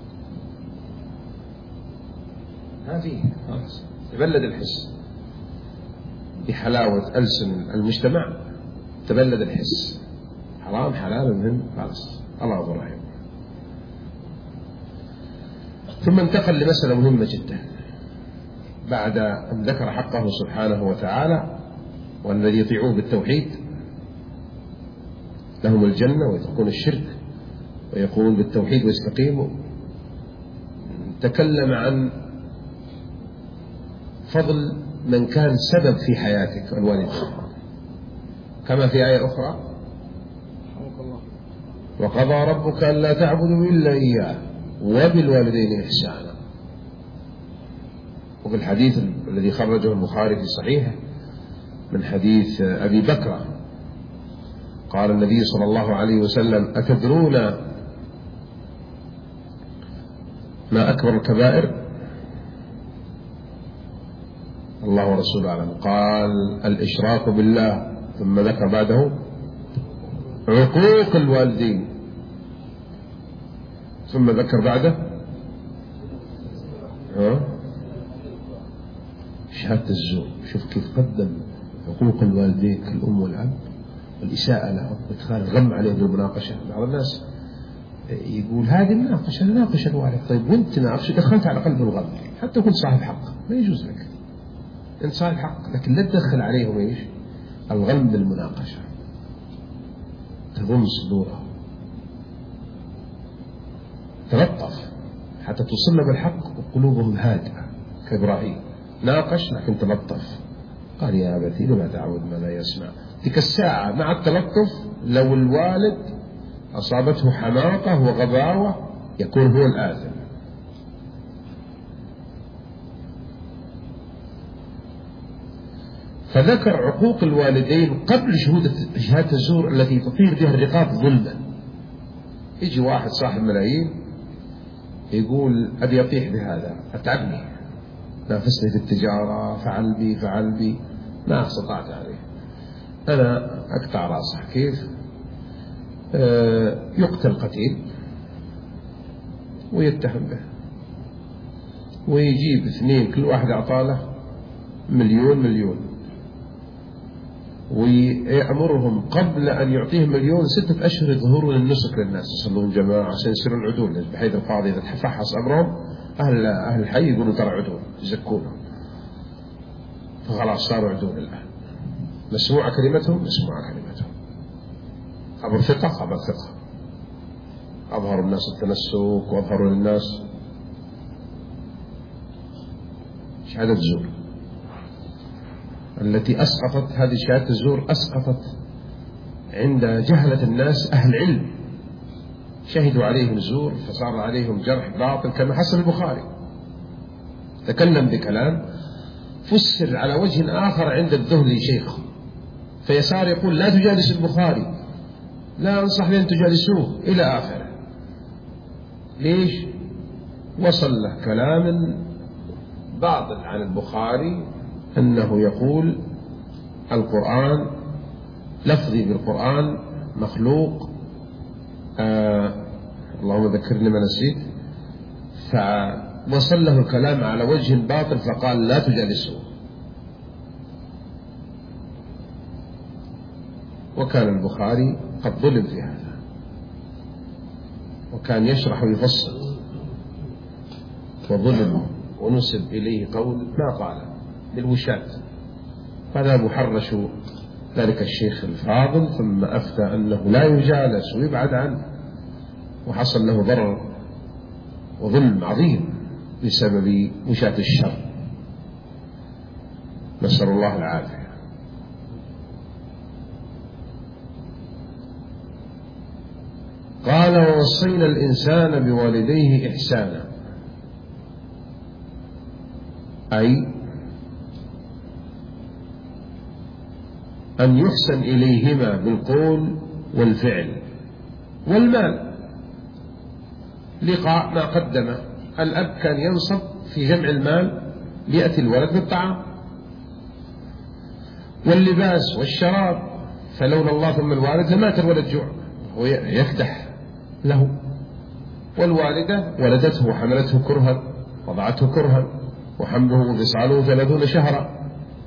ما فيه، خلاص تبلد الحس بحلاوة ألسن المجتمع، تبلد الحس حرام حلال مهم، خلاص الله غفور رحيم. ثم انتقل لمسألة مهمة جدا بعد أن ذكر حقه سبحانه وتعالى، والذي يطيعوه بالتوحيد لهم الجنة ويتركون الشرك ويقومون بالتوحيد ويستقيموا. تكلم عن فضل من كان سبب في حياتك الوالد، كما في آية أخرى وقضى ربك ألا تعبدوا إلا إياه وبالوالدين إحسانا. وفي الحديث الذي خرجه البخاري في صحيحه من حديث أبي بكر قال النبي صلى الله عليه وسلم أتدرون ما أكبر الكبائر؟ الله ورسوله أعلم. قال الإشراك بالله، ثم ذكر بعده عقوق الوالدين، ثم ذكر بعده شهادة الزور. شوف كيف قدم حقوق الوالدين كالأم والأب والإساءة لهم وإدخال الغم عليه بالمناقشة. بعض الناس يقول هذه مناقشة، نناقش الوالد. طيب وانت ناقش دخلت على قلب الغم، حتى كنت صاحب حق ما يجوز لك، انت صاحب حق، لكن لا تدخل عليهم ايش؟ الغم بالمناقشة، تضم صدورهم، تلطف حتى توصلنا بالحق وقلوبهم هادئة كإبراهيم. ناقش لكن تلطف. قال يا أبتي لما تعود ما لا يسمع. تلك الساعة مع التلطف لو الوالد أصابته حماقة وغباوة يكون هو الآثم. فذكر عقوق الوالدين قبل شهادة الزور التي تطير بها الرقاب ظلما. يجي واحد صاحب ملايين يقول أبي أطيح بهذا، أتعبني، نافسني في التجارة، فعل بي ما استطعت عليه، أنا أقطع رأسه. كيف؟ يقتل قتيل ويتهم به، ويجيب اثنين كل واحد أعطاله مليون، ويأمرهم قبل أن يعطيهم مليون 6 أشهر يظهرون النسك للناس، يصلون جماعة عشان يصيرون عدول، بحيث القاضي إذا تفحص أمرهم أهل الحي يقولوا ترى عدول، يزكونهم، فخلاص صاروا عدول الآن. مسموعة كلمتهم، خبر ثقة، أظهروا الناس التنسك وأظهروا للناس شهادة الزور التي أسقطت. هذه شهادة الزور أسقطت عند جهلة الناس أهل علم، شهدوا عليهم الزور فصار عليهم جرح باطل، كما حصل البخاري تكلم بكلام فسر على وجه آخر عند الذهلي شيخ، فيسار يقول لا تجالس البخاري، لا أنصح بأن تجالسوه إلى آخره. ليش؟ وصل له كلام باطل عن البخاري أنه يقول القرآن لفظي بالقرآن مخلوق، اللهم ذكرني ما نسيت، فوصل له الكلام على وجه باطل فقال لا تجالسوه. وكان البخاري قد ظلم في هذا، وكان يشرح ويفصل، وظلم ونسب إليه قول ما قال بالوشاة. فذهبوا حرشوا ذلك الشيخ الفاضل، ثم أفتى أنه لا يجالس ويبعد عنه، وحصل له ضرر وظلم عظيم بسبب وشاة الشر، نسأل الله العافية. قال ووصينا الإنسان بوالديه إحسانا، أي أن يحسن إليهما بالقول والفعل والمال. لقاء ما قدم، الأب كان ينصب في جمع المال ليأتي الولد بالطعام واللباس والشراب، فلولا الله ثم الوالد لمات الولد جوع، ويكدح له. والوالدة ولدته وحملته كرها وضعته كرها، وحمله وفصاله 30 شهرا،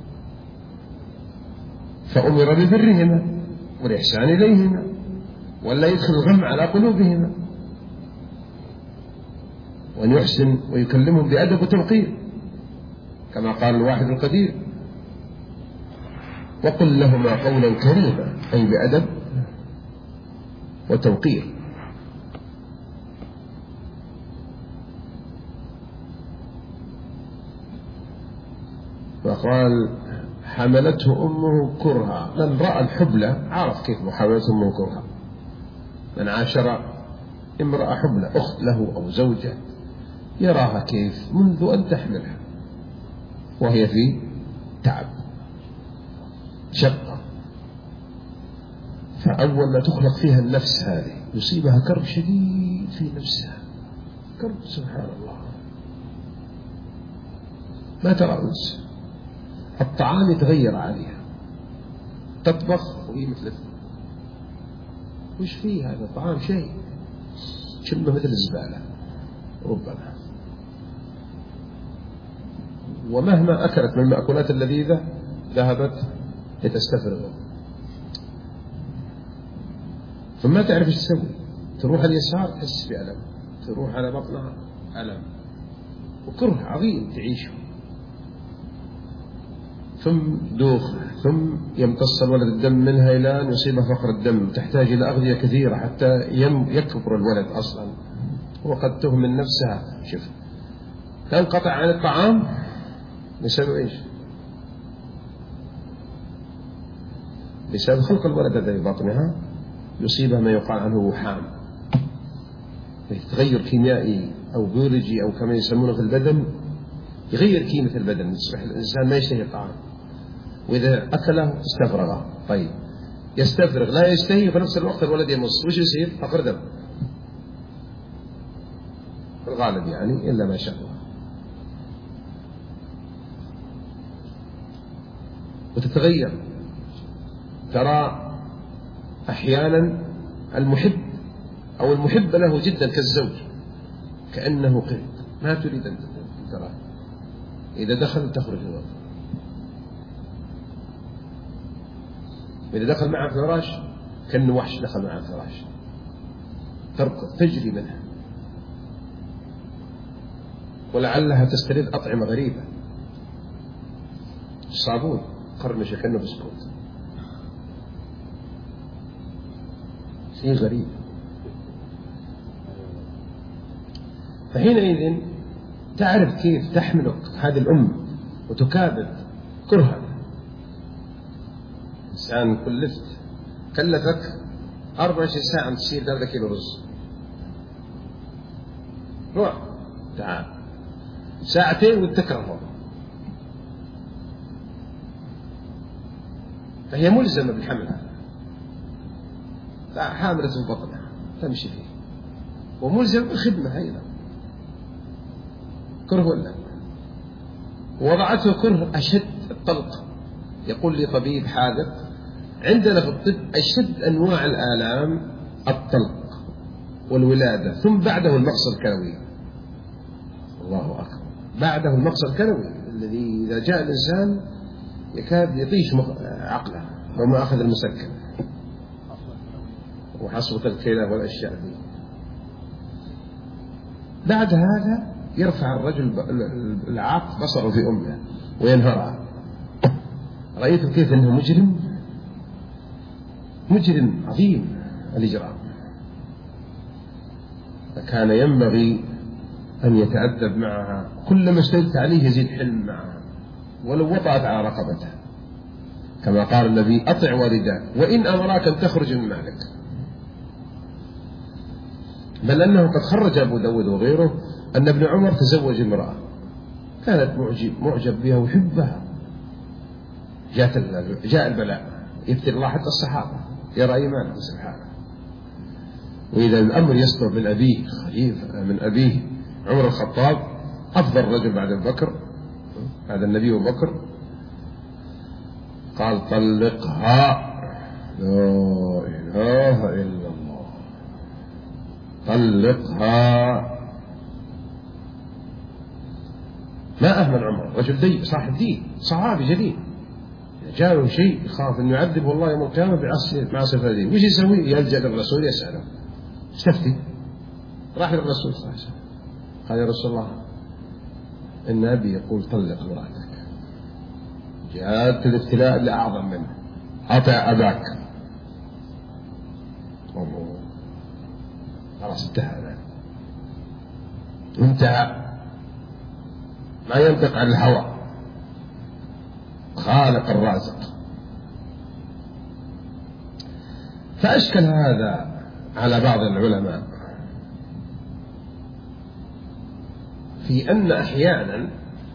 فأمر ببرهما والإحسان إليهما، ولا يدخل الغم على قلوبهما، وأن يحسن ويكلمهم بأدب وتوقير كما قال الواحد القدير، وقل لهما قولا كريما، أي بأدب وتوقير. فقال حملته أمه كرها. من رأى الحبلى عرف كيف حملته أمه كرها. من عاشر امرأة حبلى أخت له أو زوجة يراها كيف منذ أن تحملها وهي في تعب شقة، فأول ما تخلق فيها النفس هذه يصيبها كرب شديد في نفسها، كرب سبحان الله ما ترى أنس، الطعام يتغير عليها، تطبخ وهي مثل وش فيه هذا الطعام؟ شيء شمه مثل الزبالة ربما. ومهما أكلت من المأكولات اللذيذة ذهبت لتستفرغ، ثم تعرف ايش تسوي. تروح اليسار تحس بألم، تروح على بطنها ألم وكره عظيم تعيشه، ثم دوخة، ثم يمتص الولد الدم منها إلى أن يصيبها فقر الدم، تحتاج إلى أغذية كثيرة حتى يكبر الولد أصلا، وقد تهمل نفسها. شوف تنقطع عن الطعام بسبب إيش؟ بسبب خلق الولد الذي بطنها يصيبها ما يقال عنه وحام، تغير كيميائي أو بيولوجي أو كما يسمونه في البدن، يغير كيمياء البدن، يصبح الإنسان ما يشتهي الطعام، وإذا أكله استفرغه. طيب يستفرغ لا يشتهي، في نفس الوقت الولد يمص، وش يصير؟ فقر دم في الغالب يعني، إلا ما شاء الله. وتتغير، ترى أحيانا المحب أو المحب له جدا كالزوج كأنه قرد، ما تريد أن تراه، إذا دخل تخرج هو، إذا دخل معه فراش كأنه وحش دخل معه فراش، تركض تجري منها، ولعلها تسترد أطعمة غريبة، الصابون قرمشة كأنه بسكوت، شيء غريب. فحينئذ تعرف كيف تحملك هذه الأم وتكابد كرها. إنسان كلفك 24 ساعة تشيل 3 كيلو رز، روح تعال 2 ساعة وتكرهه، فهي ملزمة بالحمل هذا، حاملة في بطنها تمشي فيه، وملزمة بالخدمة أيضا، كره ولا وضعته كره أشد الطلق. يقول لي طبيب حاذق عندنا في الطب أشد أنواع الآلام الطلق والولادة، ثم بعده المقص الكلوي. الله أكبر، بعده المقص الكلوي الذي إذا جاء الإنسان يكاد يطيش عقله وما أخذ المسكن وحصوة الكلى والأشياء دي. بعد هذا يرفع الرجل العاق بصره في أمه وينهرها. رأيت كيف أنه مجرم عظيم الإجرام، فكان ينبغي أن يتأدب معها، كلما اشتدت عليه يزيد حلم معها ولو وطأت على رقبته، كما قال النبي أطع والداك وإن أمراك أن تخرج من مالك. بل أنه قد خرج أبو داود وغيره أن ابن عمر تزوج امرأة كانت معجب بها وحبها، جاء البلاء يبتلي الله حتى الصحابة يرى إيمانه سبحانه. وإذا الأمر يصدر من أبيه خليفة من أبيه عمر الخطاب أفضل رجل بعد بكر، بعد النبي وبكر، قال طلقها، لا إله إلا الله، طلقها. ما أهمل عمر، رجل دين صاحب دين صحابي جليل، جاءه شيء يخاف أن يعذب والله يوم القيامة مع صفة دين، وش يسوي؟ يلجأ للرسول يسأله استفتي. راح للرسول صلى الله عليه وسلم قال يا رسول الله إن أبي يقول طلق امرأتك، جاءت الابتلاء اللي أعظم منه، أطع أباك. خلاص انتهى، ما ينطق عن الهوى، خالق الرازق. فأشكل هذا على بعض العلماء في أن أحيانا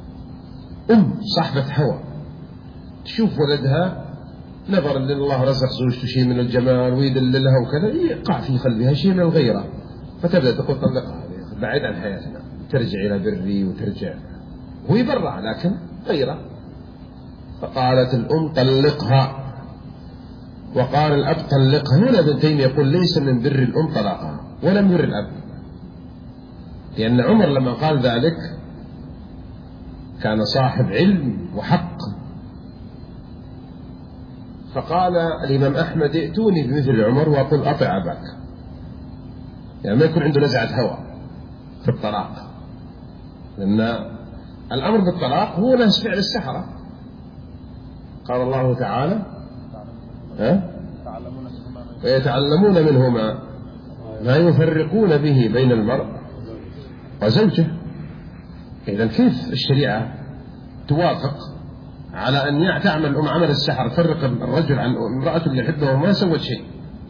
صاحبة هوى تشوف ولدها نظرا لله رزق زوجته شيء من الجمال ويدللها وكذا، يقع في قلبها شيء من الغيرة، فتبدأ تقول طلقها بعيد عن حياتنا، ترجع إلى بري وترجع، ويبرع لكن غيرة. فقالت الأم طلقها، وقال الأب طلقها. هنا ابن تيمية يقول ليس من بر الأم طلاقها ولا من بر الأب، لأن عمر لما قال ذلك كان صاحب علم وحق. فقال الإمام أحمد ائتوني بمثل عمر وأقول أطع أباك، يعني ما يكون عنده نزعة هوى في الطلاق، لأن الأمر بالطلاق هو نفس فعل السحرة. قال الله تعالى ويتعلمون منهما ما يفرقون به بين المرء وزوجه. إذن كيف الشريعة توافق على أن تعمل الأم عمل السحر، تفرق الرجل عن امرأته اللي يحبها وما سوت شيء،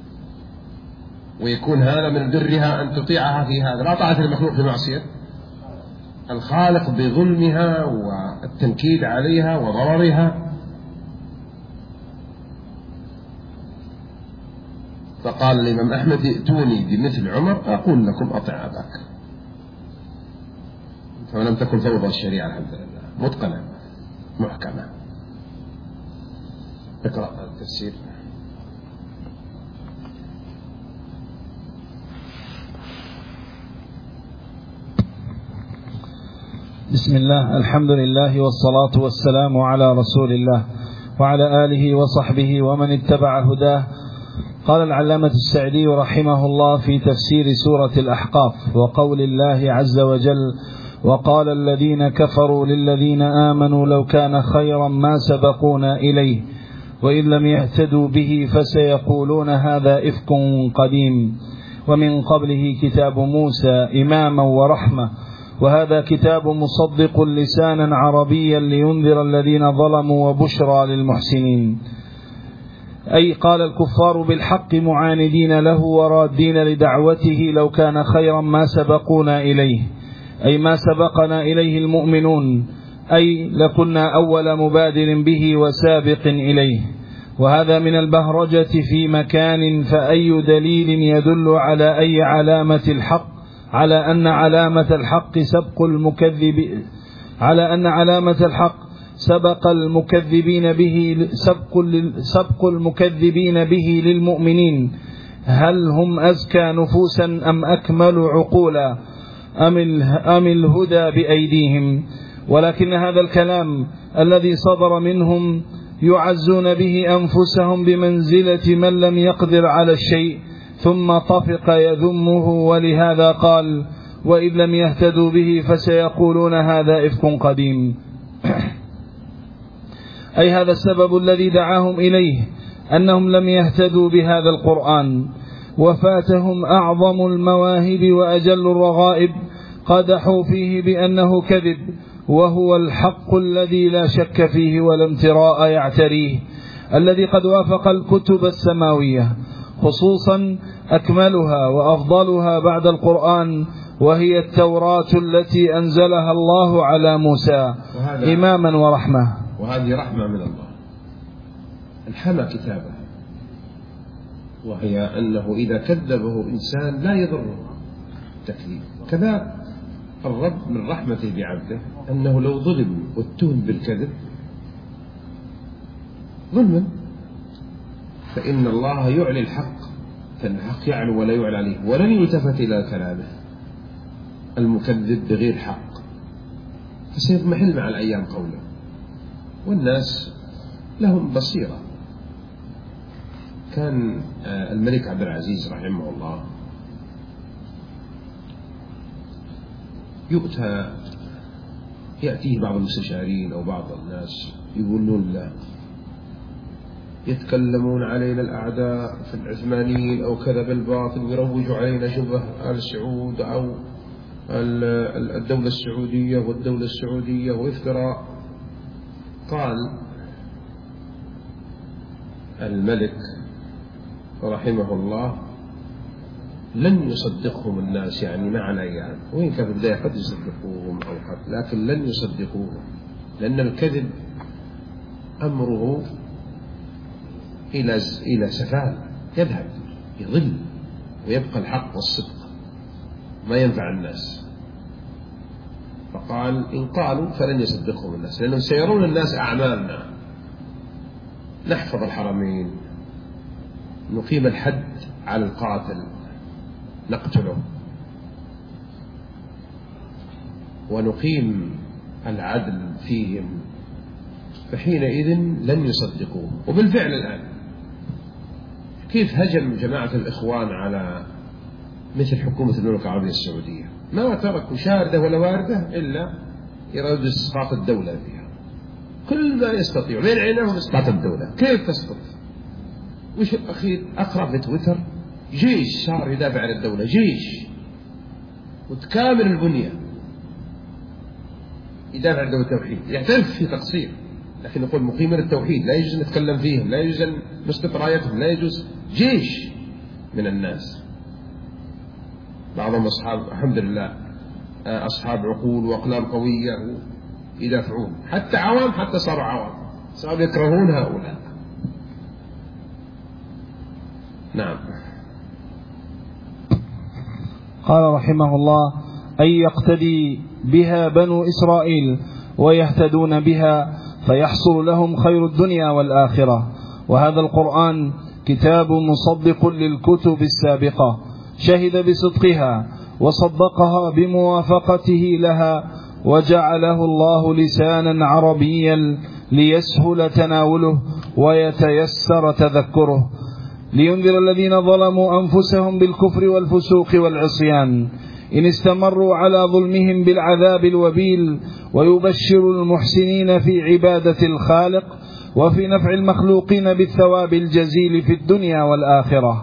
ويكون هذا من برها أن تطيعها في هذا؟ لا طاعة المخلوق في معصية الخالق بظلمها والتنكيد عليها وضررها. فقال الإمام أحمد ائتوني بمثل عمر أقول لكم أطع أباك. فلم تكن فوضى الشريعة الحمد لله، متقنة محكمة. اقرأ التفسير.
بسم الله، الحمد لله والصلاة والسلام على رسول الله وعلى آله وصحبه ومن اتبع هداه. قال العلامة السعدي رحمه الله في تفسير سورة الأحقاف وقول الله عز وجل: وقال الذين كفروا للذين آمنوا لو كان خيرا ما سبقونا إليه وإن لم يهتدوا به فسيقولون هذا إفك قديم. ومن قبله كتاب موسى إماما ورحمة، وهذا كتاب مصدق لسانا عربيا لينذر الذين ظلموا وبشرى للمحسنين. أي قال الكفار بالحق معاندين له ورادين لدعوته لو كان خيرا ما سبقونا إليه، أي ما سبقنا إليه المؤمنون، أي لكنا أول مبادر به وسابق إليه. وهذا من البهرجة في مكان، فأي دليل يدل على أي علامة الحق على أن علامة الحق سبق المكذبين به سبق المكذبين به للمؤمنين. هل هم أزكى نفوسا أم أكمل عقولا أم الهدى بأيديهم؟ ولكن هذا الكلام الذي صدر منهم يعزون به أنفسهم بمنزلة من لم يقدر على الشيء ثم طفق يذمه، ولهذا قال: وإذ لم يهتدوا به فسيقولون هذا إفك قديم. أي هذا السبب الذي دعاهم إليه، أنهم لم يهتدوا بهذا القرآن، وفاتهم أعظم المواهب وأجل الرغائب، قدحوا فيه بأنه كذب، وهو الحق الذي لا شك فيه ولا امتراء يعتريه، الذي قد وافق الكتب السماوية، خصوصا أكملها وأفضلها بعد القرآن، وهي التوراة التي أنزلها الله على موسى إماما ورحمة.
وهذه رحمة من الله الحمى كتابه، وهي أنه إذا كذبه إنسان لا يضره التكذيب. كذلك الرب من رحمته بعبده أنه لو ظلم واتهم بالكذب ظلما فإن الله يعلي الحق، فالحق يعلو ولا يعلى عليه، ولن يلتفت إلى كلامه المكذب بغير حق، فسيضمحل مع الأيام قوله. والناس لهم بصيرة. كان الملك عبد العزيز رحمه الله يأتيه بعض المستشارين أو بعض الناس يقولون له يتكلمون علينا الأعداء في العثمانيين أو كذا بالباطل، ويروجوا علينا شبه آل سعود أو الدولة السعودية والدولة السعودية وافتراء. قال الملك رحمه الله: لن يصدقهم الناس، يعني مع الأيام، وإن كان في البداية قد يصدقوهم أو قد، لكن لن يصدقوهم، لأن الكذب أمره إلى سفال، يذهب يضل ويبقى الحق والصدق ما ينفع الناس. فقال: إن قالوا فلن يصدقهم الناس، لأنهم سيرون الناس أعمالنا نحفظ الحرمين، نقيم الحد على القاتل، نقتله، ونقيم العدل فيهم، فحينئذ لن يصدقوه. وبالفعل الآن كيف هجم جماعة الإخوان على مثل حكومة المملكة العربية السعودية، ما تركوا شاردة ولا واردة إلا يرادوا إسقاط الدولة فيها، كل ما يستطيعوا بين عينهم إسقاط الدولة. كيف تسقط؟ وش الأخير؟ أقرأ في تويتر جيش صار يدافع عن الدولة، جيش وتكامل البنية يدافع عن دولة التوحيد، يعترف في تقصير، لكن يقول مقيمين التوحيد لا يجوز نتكلم فيهم، لا يجوز نسقط رايتهم، لا يجوز. جيش من الناس، بعضهم أصحاب الحمد لله أصحاب عقول وأقلام قوية يدافعون، حتى عوام، حتى صاروا عوام، صاروا يكرهون هؤلاء. نعم.
قال رحمه الله: أن يقتدي بها بنو إسرائيل ويهتدون بها فيحصل لهم خير الدنيا والآخرة. وهذا القرآن كتاب مصدق للكتب السابقة، شهد بصدقها وصدقها بموافقته لها، وجعله الله لسانا عربيا ليسهل تناوله ويتيسر تذكره، لينذر الذين ظلموا أنفسهم بالكفر والفسوق والعصيان إن استمروا على ظلمهم بالعذاب الوبيل، ويبشر المحسنين في عبادة الخالق وفي نفع المخلوقين بالثواب الجزيل في الدنيا والآخرة،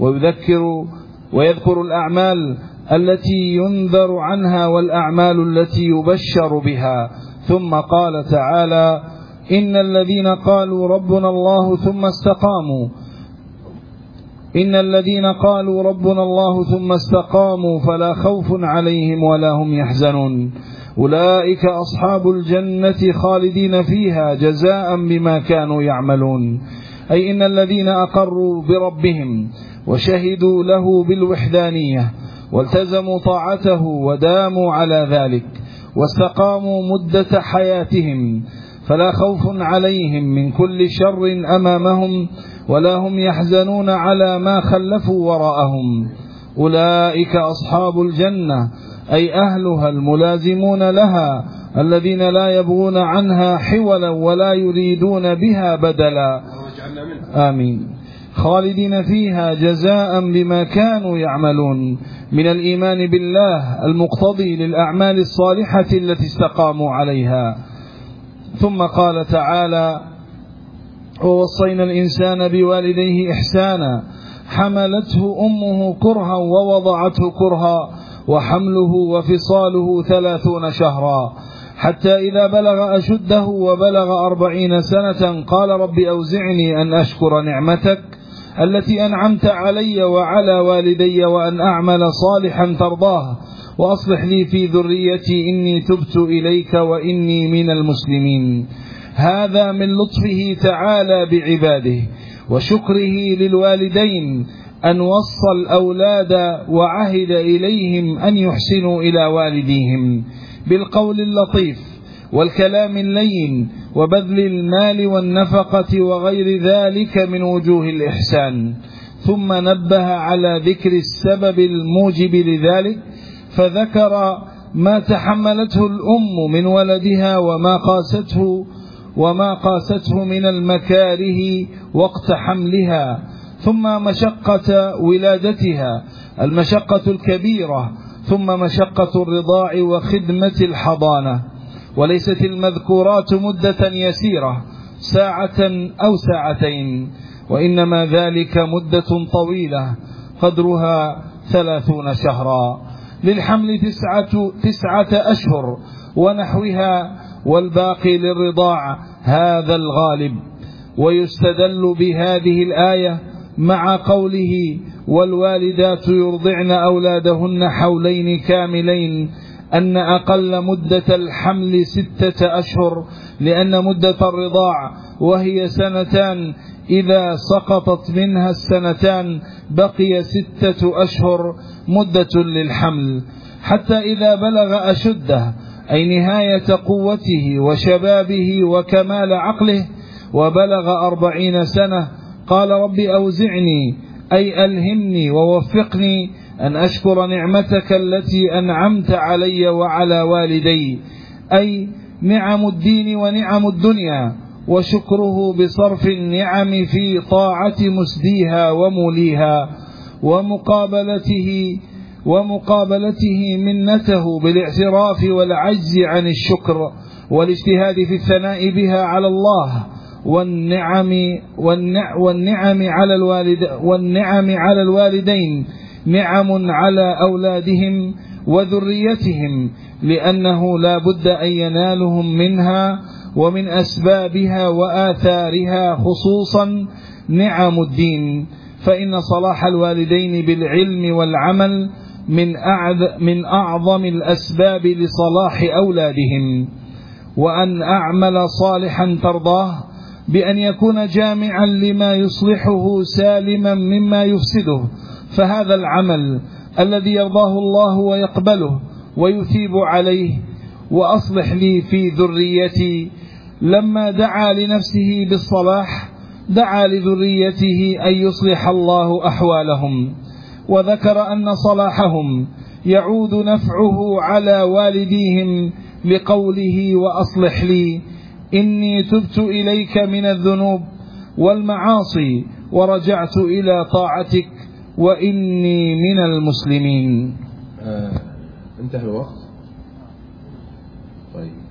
ويذكر الأعمال التي ينذر عنها والأعمال التي يبشر بها. ثم قال تعالى: إن الذين قالوا ربنا الله ثم استقاموا فلا خوف عليهم ولا هم يحزنون، أولئك أصحاب الجنة خالدين فيها جزاء بما كانوا يعملون. أي إن الذين أقروا بربهم وشهدوا له بالوحدانية والتزموا طاعته وداموا على ذلك واستقاموا مدة حياتهم فلا خوف عليهم من كل شر أمامهم ولا هم يحزنون على ما خلفوا وراءهم. أولئك أصحاب الجنة أي أهلها الملازمون لها الذين لا يبغون عنها حولا ولا يريدون بها بدلا. آمين. خالدين فيها جزاء بما كانوا يعملون من الإيمان بالله المقتضي للأعمال الصالحة التي استقاموا عليها. ثم قال تعالى: ووصينا الإنسان بوالديه إحسانا حملته أمه كرها ووضعته كرها وحمله وفصاله 30 شهرا حتى إذا بلغ أشده وبلغ 40 سنة قال رب أوزعني أن أشكر نعمتك التي أنعمت علي وعلى والدي وأن أعمل صالحا ترضاه وأصلح لي في ذريتي إني تبت إليك وإني من المسلمين. هذا من لطفه تعالى بعباده وشكره للوالدين أن وصى الأولاد وعهد إليهم أن يحسنوا إلى والديهم بالقول اللطيف والكلام اللين وبذل المال والنفقة وغير ذلك من وجوه الإحسان. ثم نبه على ذكر السبب الموجب لذلك فذكر ما تحملته الأم من ولدها وما قاسته من المكاره وقت حملها، ثم مشقة ولادتها المشقة الكبيرة، ثم مشقة الرضاع وخدمة الحضانة. وليست المذكورات مدة يسيرة ساعة أو ساعتين، وإنما ذلك مدة طويلة قدرها 30 شهرا، للحمل 9 أشهر ونحوها، والباقي للرضاع، هذا الغالب. ويستدل بهذه الآية مع قوله: والوالدات يرضعن أولادهن حولين كاملين، أن أقل مدة الحمل 6 أشهر، لأن مدة الرضاع وهي 2 سنين إذا سقطت منها 2 سنين بقي 6 أشهر مدة للحمل، حتى إذا بلغ أشده أي نهاية قوته وشبابه وكمال عقله وبلغ 40 سنة قال رب أوزعني أي ألهمني ووفقني أن أشكر نعمتك التي أنعمت علي وعلى والدي، أي نعم الدين ونعم الدنيا، وشكره بصرف النعم في طاعة مسديها وموليها، ومقابلته منته بالاعتراف والعجز عن الشكر والاجتهاد في الثناء بها على الله، والنعم على الوالدين نعم على أولادهم وذريتهم، لأنه لا بد أن ينالهم منها ومن أسبابها وآثارها، خصوصا نعم الدين، فإن صلاح الوالدين بالعلم والعمل من أعظم الأسباب لصلاح أولادهم. وأن أعمل صالحا ترضاه بأن يكون جامعا لما يصلحه سالما مما يفسده، فهذا العمل الذي يرضاه الله ويقبله ويثيب عليه. وأصلح لي في ذريتي، لما دعا لنفسه بالصلاح دعا لذريته أن يصلح الله أحوالهم، وذكر أن صلاحهم يعود نفعه على والديهم لقوله وأصلح لي إني تبت إليك من الذنوب والمعاصي ورجعت إلى طاعتك وإني من المسلمين.
انتهى الوقت. طيب